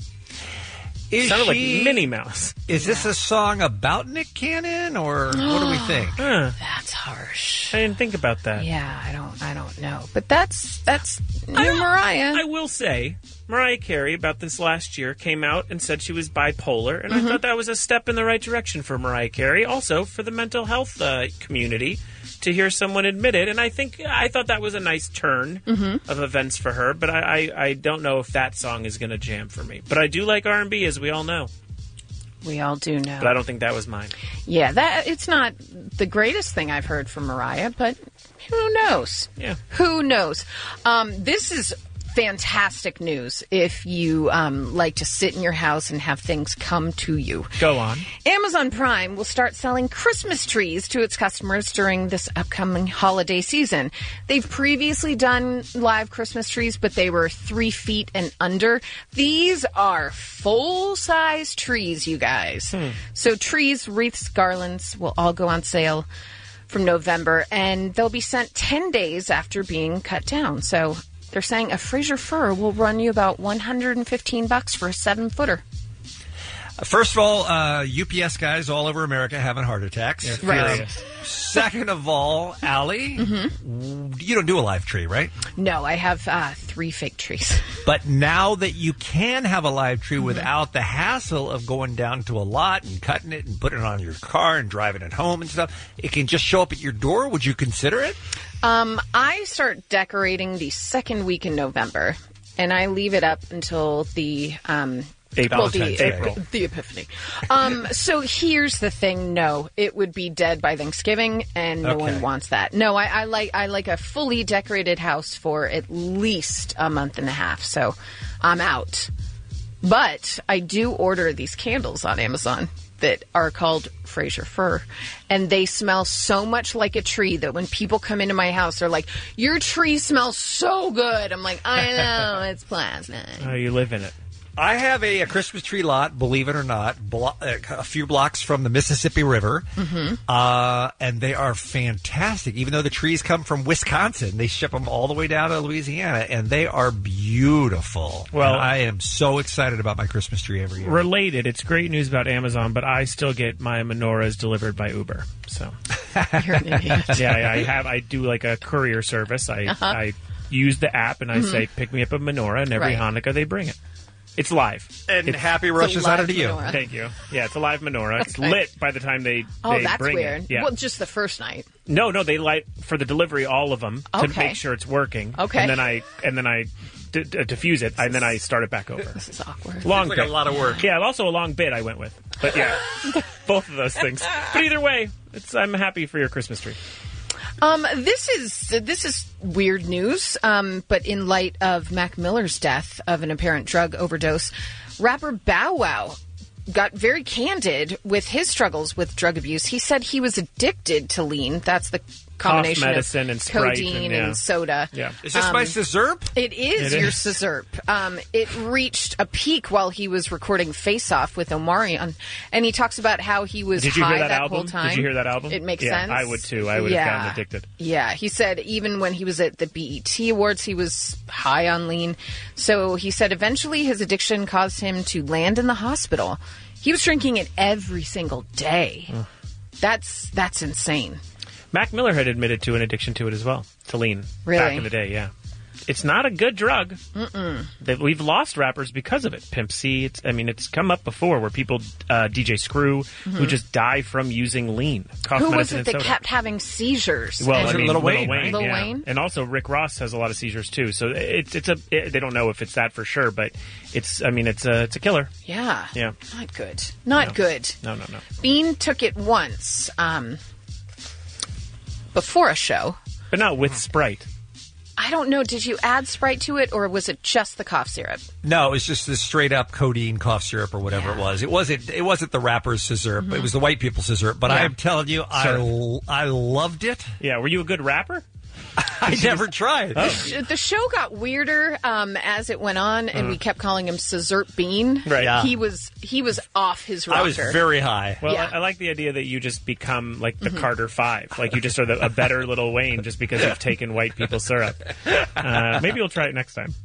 Sounded like Minnie Mouse. Is this a song about Nick Cannon, or what do we think? That's harsh. I didn't think about that. Yeah, I don't know. But that's new Mariah. I will say, Mariah Carey, about this last year, came out and said she was bipolar, and I thought that was a step in the right direction for Mariah Carey, also for the mental health community, to hear someone admit it. And I thought that was a nice turn of events for her, but I don't know if that song is going to jam for me. But I do like R&B, as we all know. We all do know. But I don't think that was mine. Yeah, it's not the greatest thing I've heard from Mariah, but who knows? Yeah. Who knows? This is fantastic news if you like to sit in your house and have things come to you. Go on. Amazon Prime will start selling Christmas trees to its customers during this upcoming holiday season. They've previously done live Christmas trees, but they were 3 feet and under. These are full-size trees, you guys. So trees, wreaths, garlands will all go on sale from November, and they'll be sent 10 days after being cut down. So they're saying a Fraser fir will run you about $115 for a 7-footer. First of all, UPS guys all over America having heart attacks. Right. Second of all, Allie, you don't do a live tree, right? No, I have 3 fake trees. But now that you can have a live tree without the hassle of going down to a lot and cutting it and putting it on your car and driving it home and stuff, it can just show up at your door. Would you consider it? I start decorating the second week in November, and I leave it up until the April. The Epiphany. So here's the thing. No, it would be dead by Thanksgiving, and no one wants that. No, I like a fully decorated house for at least a month and a half. So I'm out. But I do order these candles on Amazon that are called Fraser fir, and they smell so much like a tree that when people come into my house, they're like, "Your tree smells so good." I'm like, "I know, it's plastic." Oh, you live in it. I have a Christmas tree lot, believe it or not, a few blocks from the Mississippi River, and they are fantastic. Even though the trees come from Wisconsin, they ship them all the way down to Louisiana, and they are beautiful. Well, and I am so excited about my Christmas tree every year. Related, it's great news about Amazon, but I still get my menorahs delivered by Uber. So, You're an idiot. yeah, I do like a courier service. I use the app and I say, pick me up a menorah, and every Hanukkah they bring it. It's live. And happy Rosh Hashanah to you. menorah. Thank you. Yeah, it's a live menorah. It's Okay. lit by the time they That's bring weird. it. Yeah. Well, just the first night. No, they light for the delivery all of them to Okay. make sure it's working. Okay. And then I diffuse it, and then I start it back over. This is awkward. Long Seems like bit. a lot of work. Yeah, also a long bit I went with. But yeah, both of those things. But either way, I'm happy for your Christmas tree. This is weird news, but in light of Mac Miller's death of an apparent drug overdose, rapper Bow Wow got very candid with his struggles with drug abuse. He said he was addicted to lean. That's the combination Cough medicine of and Sprite codeine and, and soda. Yeah. Is this my Scissorp? It is It your is. Scissorp. It reached a peak while he was recording Face Off with Omarion, and he talks about how he was Did you high hear that album? whole time. Did you hear that album? It makes Yeah, sense. I would too. I would have gotten addicted. Yeah, he said even when he was at the BET Awards, he was high on lean. So he said eventually his addiction caused him to land in the hospital. He was drinking it every single day. That's insane. Mac Miller had admitted to an addiction to it as well, to lean. Really? Back in the day, yeah. It's not a good drug. We've lost rappers because of it. Pimp C. It's come up before where people, DJ Screw, who just die from using lean. Cough Who was medicine it and that soda. kept having seizures? Well, And- Lil Wayne, Lil Lil yeah. Wayne? And also Rick Ross has a lot of seizures too. So they don't know if it's that for sure, but it's a killer. Yeah. Yeah. Not good. Not good. No. Bean took it once before a show. But not with Sprite. I don't know. Did you add Sprite to it, or was it just the cough syrup? No, it was just this straight up codeine cough syrup or whatever it was. It wasn't the rapper's Scissorp. It was the white people's Scissorp. But Yeah. I'm telling you, I loved it. Yeah. Were you a good rapper? I never tried. The show got weirder as it went on, and we kept calling him Scissorp Bean. Right. Yeah. He was off his rocker. I was very high. Well, Yeah. I like the idea that you just become like the Carter Five. Like you just are a better Lil Wayne just because you've taken white people syrup. Maybe you'll try it next time.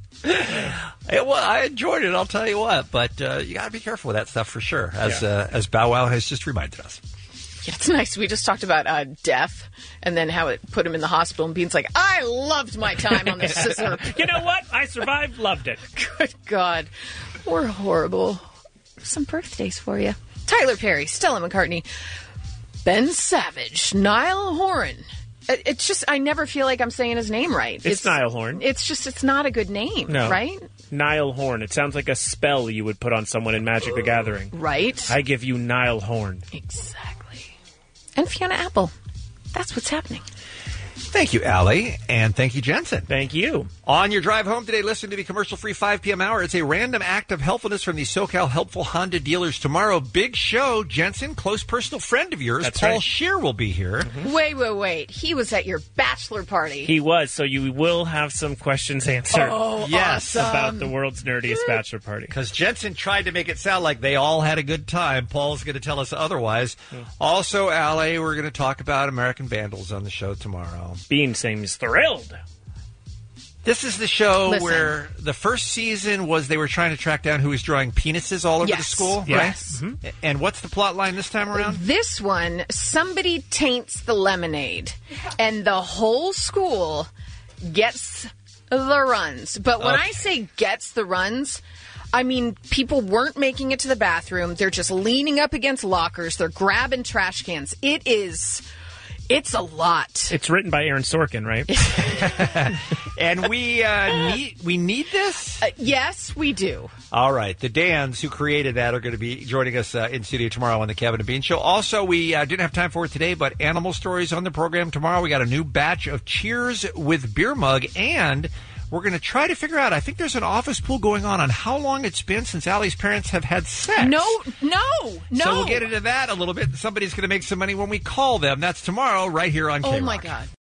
I enjoyed it. I'll tell you what. But you got to be careful with that stuff for sure, as Bow Wow has just reminded us. Yeah, it's nice. We just talked about death and then how it put him in the hospital, and Bean's like, I loved my time on the Scissorp. You know what? I survived, loved it. Good God. We're horrible. Some birthdays for you. Tyler Perry, Stella McCartney, Ben Savage, Niall Horan. It's just, I never feel like I'm saying his name right. It's Niall Horan. It's not a good name, No. right? Niall Horn. It sounds like a spell you would put on someone in Magic the Gathering. Right? I give you Niall Horn. Exactly. And Fiona Apple. That's what's happening. Thank you, Allie, and thank you, Jensen. Thank you. On your drive home today, listen to the commercial-free 5 p.m. hour. It's a random act of helpfulness from the SoCal Helpful Honda dealers tomorrow. Big show. Jensen, close personal friend of yours, That's Paul right. Scheer, will be here. Wait. He was at your bachelor party. He was, so you will have some questions answered. Oh, Yes. awesome. About the world's nerdiest bachelor party. Because Jensen tried to make it sound like they all had a good time. Paul's going to tell us otherwise. Also, Allie, we're going to talk about American Vandals on the show tomorrow. Bean seems thrilled. This is the show Listen. where the first season was they were trying to track down who was drawing penises all over the Yes. school, Yes. right? And what's the plot line this time around? This one, somebody taints the lemonade, and the whole school gets the runs. But when I say gets the runs, I mean people weren't making it to the bathroom. They're just leaning up against lockers. They're grabbing trash cans. It's a lot. It's written by Aaron Sorkin, right? And we need this? Yes, we do. All right. The Dans who created that are going to be joining us in studio tomorrow on the Kevin and Bean Show. Also, we didn't have time for it today, but animal stories on the program tomorrow. We got a new batch of Cheers with Beer Mug, and we're going to try to figure out, I think there's an office pool going on how long it's been since Allie's parents have had sex. No. So we'll get into that a little bit. Somebody's going to make some money when we call them. That's tomorrow right here on K-Rock. Oh, my God.